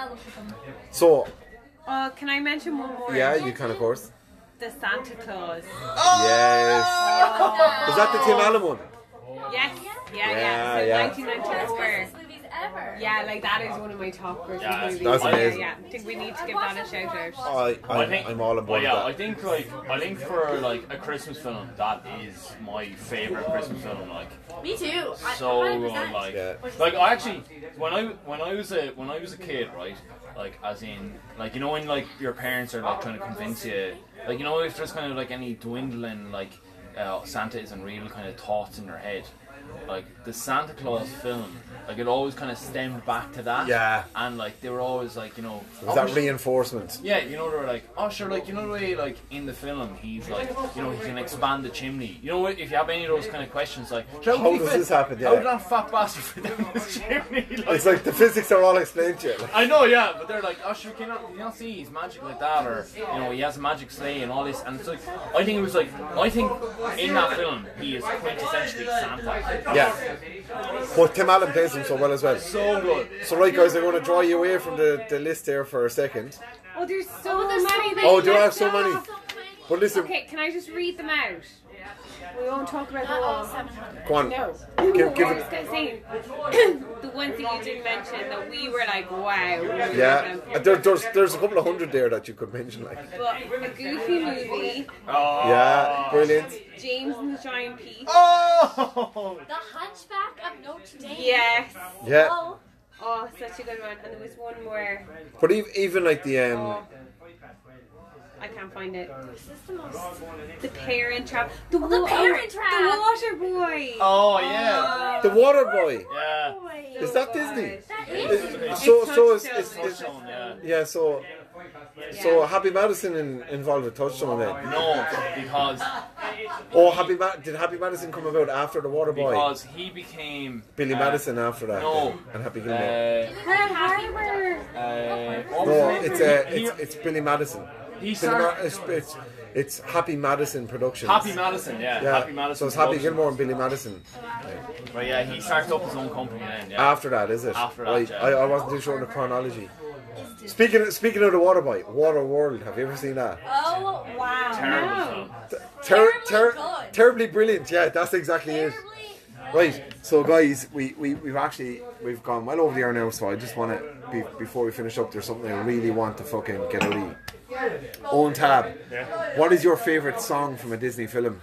so Oh, can I mention one more? yeah, you can of course. The Santa Claus. Yes. Was that the Tim Allen one? Yes. Yeah, Yeah, yeah. So yeah. nineteen ninety-four. Christmas movies ever. Yeah, like that is one of my top Christmas Yeah, movies. that's amazing. Yeah, yeah. I think we need to give that a shout out. I, I, I think, I'm all on board oh, yeah, with I that. think like I think for like a Christmas film, that is my favorite Christmas film. Like Me too. I- so one hundred good. percent. Like Yeah. like I actually when I when I was a when I was a kid, right? Like as in like you know when like your parents are like trying to convince you, like you know if there's kind of like any dwindling like uh, Santa isn't real kind of thoughts in their head. Like the Santa Claus film, like it always kind of stemmed back to that. Yeah. And like they were always like, you know, Was oh, that sh- reinforcement? yeah, you know, they were like, oh, sure, like, you know the way, like, in the film, he's like, you know, he can expand the chimney. You know, if you have any of those kind of questions, like, how, How did he does fit- this happen? How Yeah. did that fat bastard fit down this chimney? Like, It's like the physics are all explained to you. Like, I know, yeah, but they're like, oh, sure, can you not, you not see he's magic like that, or, you know, he has a magic sleigh and all this, and it's like, I think it was like, I think in that film, he is quintessentially Santa. yeah. But Tim Allen plays him so well as well. So good. So right guys, I'm going to draw you away from the, the list there for a second. Oh, there's so Oh, there's so many. many. Oh, do I have left so many? off. So many. But listen, Okay, can I just read them out? We won't talk about Not all those. seven hundred. go on. No. Give, give I it. was going to say, the ones that you didn't mention that we were like, wow. we really Yeah, love them. Uh, there, there's there's a couple of hundred there that you could mention, like. But a Goofy movie, Oh. Yeah, brilliant. James and the Giant Peach. Oh! The Hunchback of Notre Dame. Yes. Yeah, Oh Oh, such a good one. And there was one more. But even, even like the um, Oh, I can't find it. This is the most. The Parent Trap. The, Oh, the wa- Parent Trap. The Water Boy. Oh yeah. the Water Boy. Yeah. So Is that good. Disney? That It's- is. it's so It's so it's, Touchstone. it's, it's Touchstone, yeah. yeah. So so Happy Madison in, involved with Touchstone then. No, because Oh, Happy Ma- did Happy Madison come about after the Water Boy? because he became Billy uh, Madison after that. No. then, and Happy Gilmore. Uh, Pearl Harbor. uh, what was no, his name? it's uh, He- it's it's Billy Madison. He Billy started. Ma- it's, it's it's Happy Madison Productions. Happy Madison, yeah. Yeah. Happy Madison. So it's Happy Productions. Gilmore and Billy Madison. But yeah, he started up his own company then. Yeah. After that, is it? After that, Right. yeah. I, I wasn't too sure on the chronology. Speaking of, speaking of the Water Boy, Water World. Have you ever seen that? Oh, wow. Terrible No. film. Ter- Terribly good. terribly brilliant. Yeah, that's exactly it. Terribly. Right, so guys, we, we, we've actually, we've gone well over the hour now, so I just want to, be, before we finish up, there's something I really want to fucking get out of you. Own tab. What is your favourite song from a Disney film?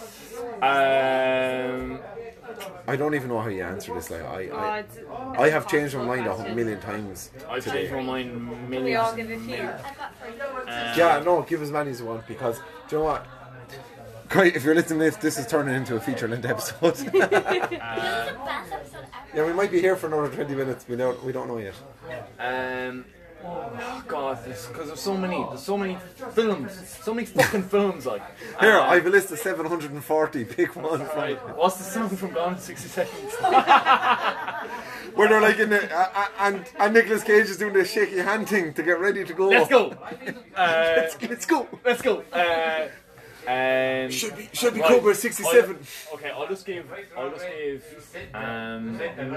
Um, I don't even know how you answer this. Like, I, Oh, I, it's, I have changed my mind a hun- million times I've today. changed my mind millions. we all give a few. I've got three. Uh, Yeah, no, give as many as you want, because, do you know what? Great, if you're listening to this, this is turning into a feature-length episode. This is the best episode ever. Yeah, we might be here for another twenty minutes. We don't, we don't know yet. Um, oh God, because there's so many, there's so many films, so many fucking films. Like Here, uh, I have a list of seven hundred forty. Pick one. Right, what's the song from Gone in sixty seconds? Where they're like in the uh, uh, and and Nicolas Cage is doing the shaky hand thing to get ready to go. Let's go. Uh, Let's, let's go. let's go. Uh, um, Should be should be right, Cobra sixty-seven. I'll- okay, I'll just give, I'll just give, um,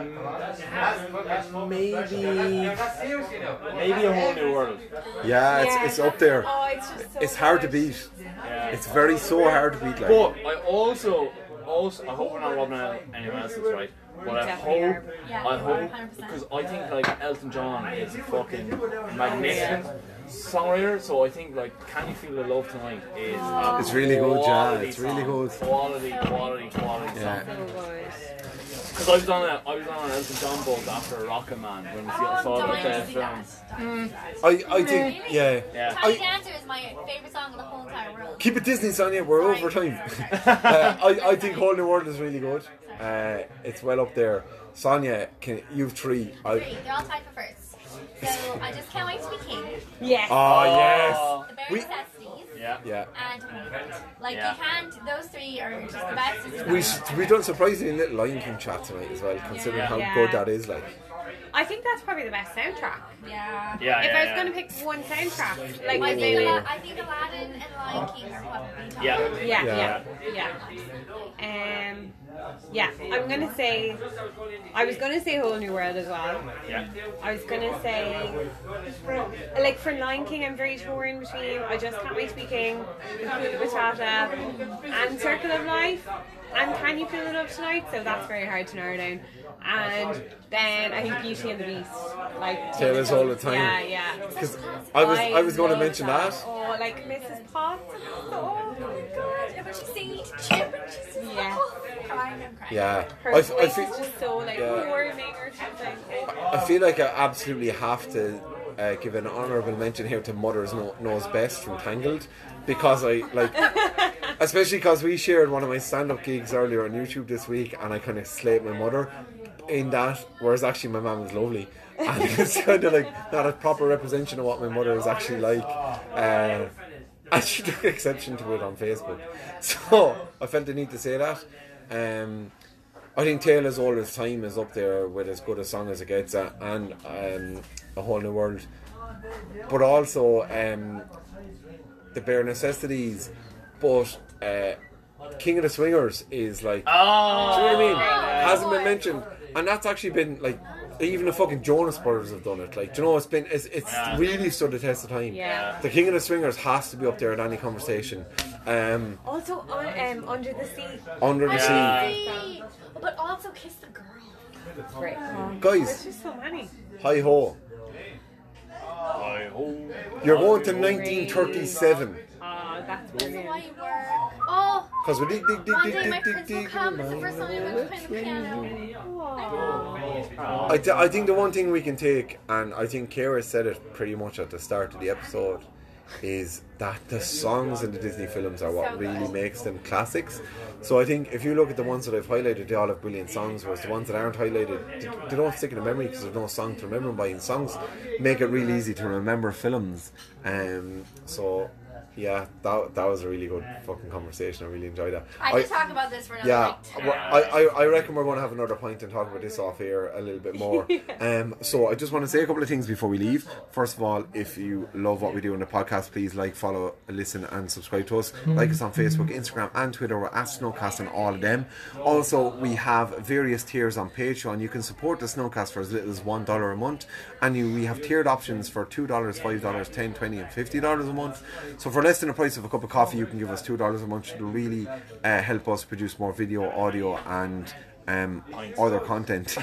mm, maybe, maybe A Whole New World. Yeah, it's it's up there. Oh, it's just so It's hard to good. beat. Yeah. It's very so hard to beat. Like. But I also, also, I hope we're not robbing anyone else's, right? But I Definitely hope, are. Yeah, I hope, one hundred percent. because I think like Elton John is a fucking magnificent songwriter. So I think like Can You Feel the Love Tonight is a It's really good, yeah, quality it's really song. good. Quality, quality, quality Yeah. song. So good. Because I was on a, I was on an Elton John boat after Rocket Man when we Oh, I'm saw the dying to uh, see film. that. Dying to see that. I I think yeah. Yeah. Tiny I- Dancer is my favourite song in the whole entire world. Keep it Disney, Sonia. We're over time. uh, I I think Whole New World is really good. Uh, it's well up there. Sonia, can you've three? I, Three. They're all tied for first. So I just can't wait to be king. Yes. oh yes. The Bare We- Necessities. Yeah. Yeah. And Homeland. Like Yeah. you can't. Those three are just the best. It's We the we done surprisingly little Lion King chat tonight as well, considering Yeah. how Yeah. good that is. Like, I think that's probably the best soundtrack. Yeah. Yeah, If yeah, I was yeah. going to pick one soundtrack, like I my think, favorite. Ala- I think Aladdin and Lion King are probably top. Yeah. Yeah, Yeah. yeah, yeah. Um, yeah, I'm gonna say. I was gonna say Whole New World as well. Yeah. I was gonna say, like for Lion King, I'm very torn between I Just Can't Wait to Be King, Hakuna Matata, and Circle of Life, and Can You Feel the Love Tonight? So that's very hard to narrow down. And then I think Beauty and the Beast, like Tell us all the time. Yeah, yeah. because I was I was going to love mention that. Oh, like Missus Potts. Oh my god. And when she's singing to Chip and she's just Yeah. oh, I'm crying, I'm crying. Yeah, Her I, voice I feel is just so like Yeah. warming or something. I feel like I absolutely have to uh, give an honourable mention here to Mother's Know- Knows Best from Tangled, because I like, especially because we shared one of my stand-up gigs earlier on YouTube this week, and I kind of slayed my mother in that, whereas actually my mum was lovely, and it's kind of like not a proper representation of what my mother is actually like. Uh, and she took exception to it on Facebook, so I felt the need to say that. Um, I think Tale as Old as Time is up there with as good a song as it gets, uh, and um, A Whole New World. But also um, The Bare Necessities. But uh, King of the Swingers is like, Oh. do you know what I mean? Hasn't been mentioned, and that's actually been like, even the fucking Jonas Brothers have done it. Like, do you know, it's been it's, it's Yeah. really stood the test of time. Yeah. The King of the Swingers has to be up there in any conversation. Um, Also, on, um, Under the Sea. Under the Yeah. Sea, See, but also Kiss the Girl. Great. There's guys. just so many. Hi ho. I hope. You're going to nineteen thirty-seven. Oh, that's That's brilliant. why you work. Oh, Because we dig, dig, dig, One dig, day dig, my dig, prince will dig, come. It's the first time I'm going to play the piano. I, th- I think the one thing we can take, and I think Ciara said it pretty much at the start of the episode, is that the songs in the Disney films are what really makes them classics. So I think if you look at the ones that I've highlighted, they all have brilliant songs, whereas the ones that aren't highlighted, they, they don't stick in the memory because there's no song to remember them by. And songs make it really easy to remember films. Um, so yeah, that that was a really good fucking conversation. I really enjoyed that. I could talk about this for another yeah, like ten well, hours. I, I, I reckon we're going to have another pint and talk about this off air a little bit more. um, so I just want to say a couple of things before we leave. First of all, if you love what we do in the podcast, please like, follow, listen and subscribe to us. Like us on Facebook, Instagram and Twitter. We're at Snowcast on all of them. Also, we have various tiers on Patreon. You can support the Snowcast for as little as one dollar a month, and you, we have tiered options for two dollars, five dollars, ten dollars, twenty dollars and fifty dollars a month. So for less than the price of a cup of coffee, you can give us two dollars a month. It'll really uh, help us produce more video, audio and um, other content.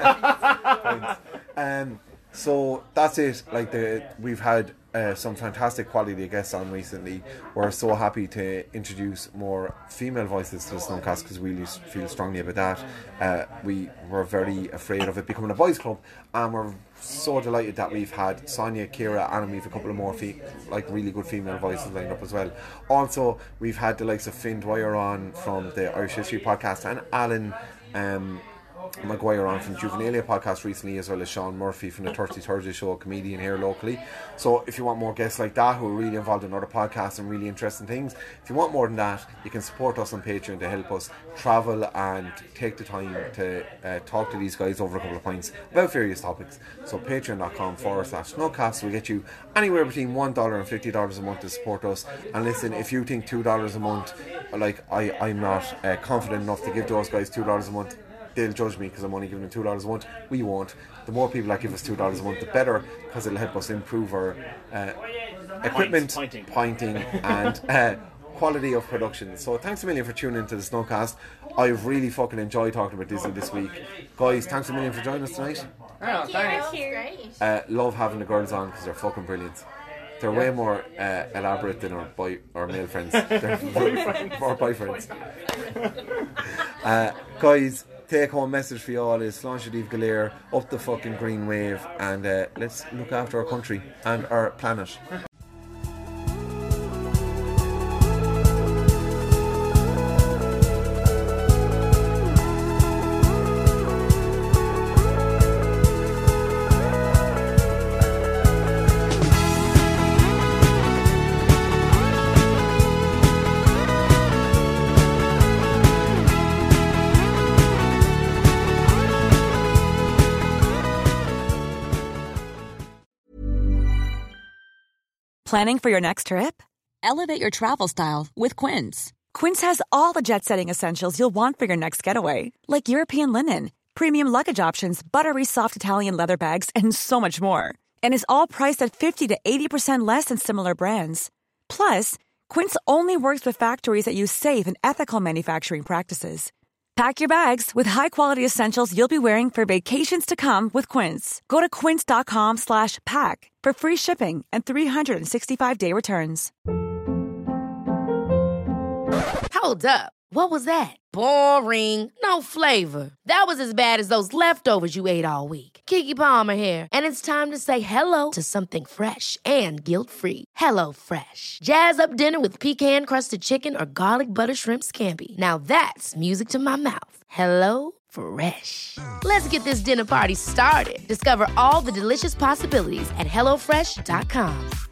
um, so that's it. Like the we've had uh, some fantastic quality guests on recently. We're so happy to introduce more female voices to the Snowcast because we really feel strongly about that. Uh, we were very afraid of it becoming a boys' club, and we're so delighted that we've had Sonia, Ciara, and we've a couple of more fe- like really good female voices lined up as well. Also, we've had the likes of Finn Dwyer on from the Irish History podcast, and Alan um, Maguire on from Juvenilia podcast recently, as well as Sean Murphy from the Thursday Thursday show, a comedian here locally. So if you want more guests like that who are really involved in other podcasts and really interesting things, if you want more than that, you can support us on Patreon to help us travel and take the time to uh, talk to these guys over a couple of pints about various topics. So patreon.com forward slash snowcast will get you anywhere between one dollar and fifty dollars a month to support us. And listen, if you think two dollars a month, like I, I'm not uh, confident enough to give those guys two dollars a month, they'll judge me because I'm only giving them two dollars a month. We won't. The more people that give us two dollars a month, the better, because it'll help us improve our uh, equipment, Pointing. pointing and uh, quality of production. So thanks a million for tuning into the Snowcast. I've really fucking enjoyed talking about Disney this week. Guys, thanks a million for joining us tonight. Oh, thanks. Great. Uh, love having the girls on because they're fucking brilliant. They're way more uh, elaborate than our boy, our male friends. They're more boyfriends. uh, guys, take home message for you all is Sláinte Díobh go léir, up the fucking green wave, and uh, let's look after our country and our planet. Planning for your next trip? Elevate your travel style with Quince. Quince has all the jet-setting essentials you'll want for your next getaway, like European linen, premium luggage options, buttery soft Italian leather bags, and so much more. And is all priced at fifty to eighty percent less than similar brands. Plus, Quince only works with factories that use safe and ethical manufacturing practices. Pack your bags with high-quality essentials you'll be wearing for vacations to come with Quince. Go to quince.com slash pack for free shipping and three sixty-five day returns. Hold up. What was that? Boring. No flavor. That was as bad as those leftovers you ate all week. Keke Palmer here, and it's time to say hello to something fresh and guilt-free. Hello Fresh. Jazz up dinner with pecan-crusted chicken or garlic butter shrimp scampi. Now that's music to my mouth. Hello Fresh. Let's get this dinner party started. Discover all the delicious possibilities at hello fresh dot com.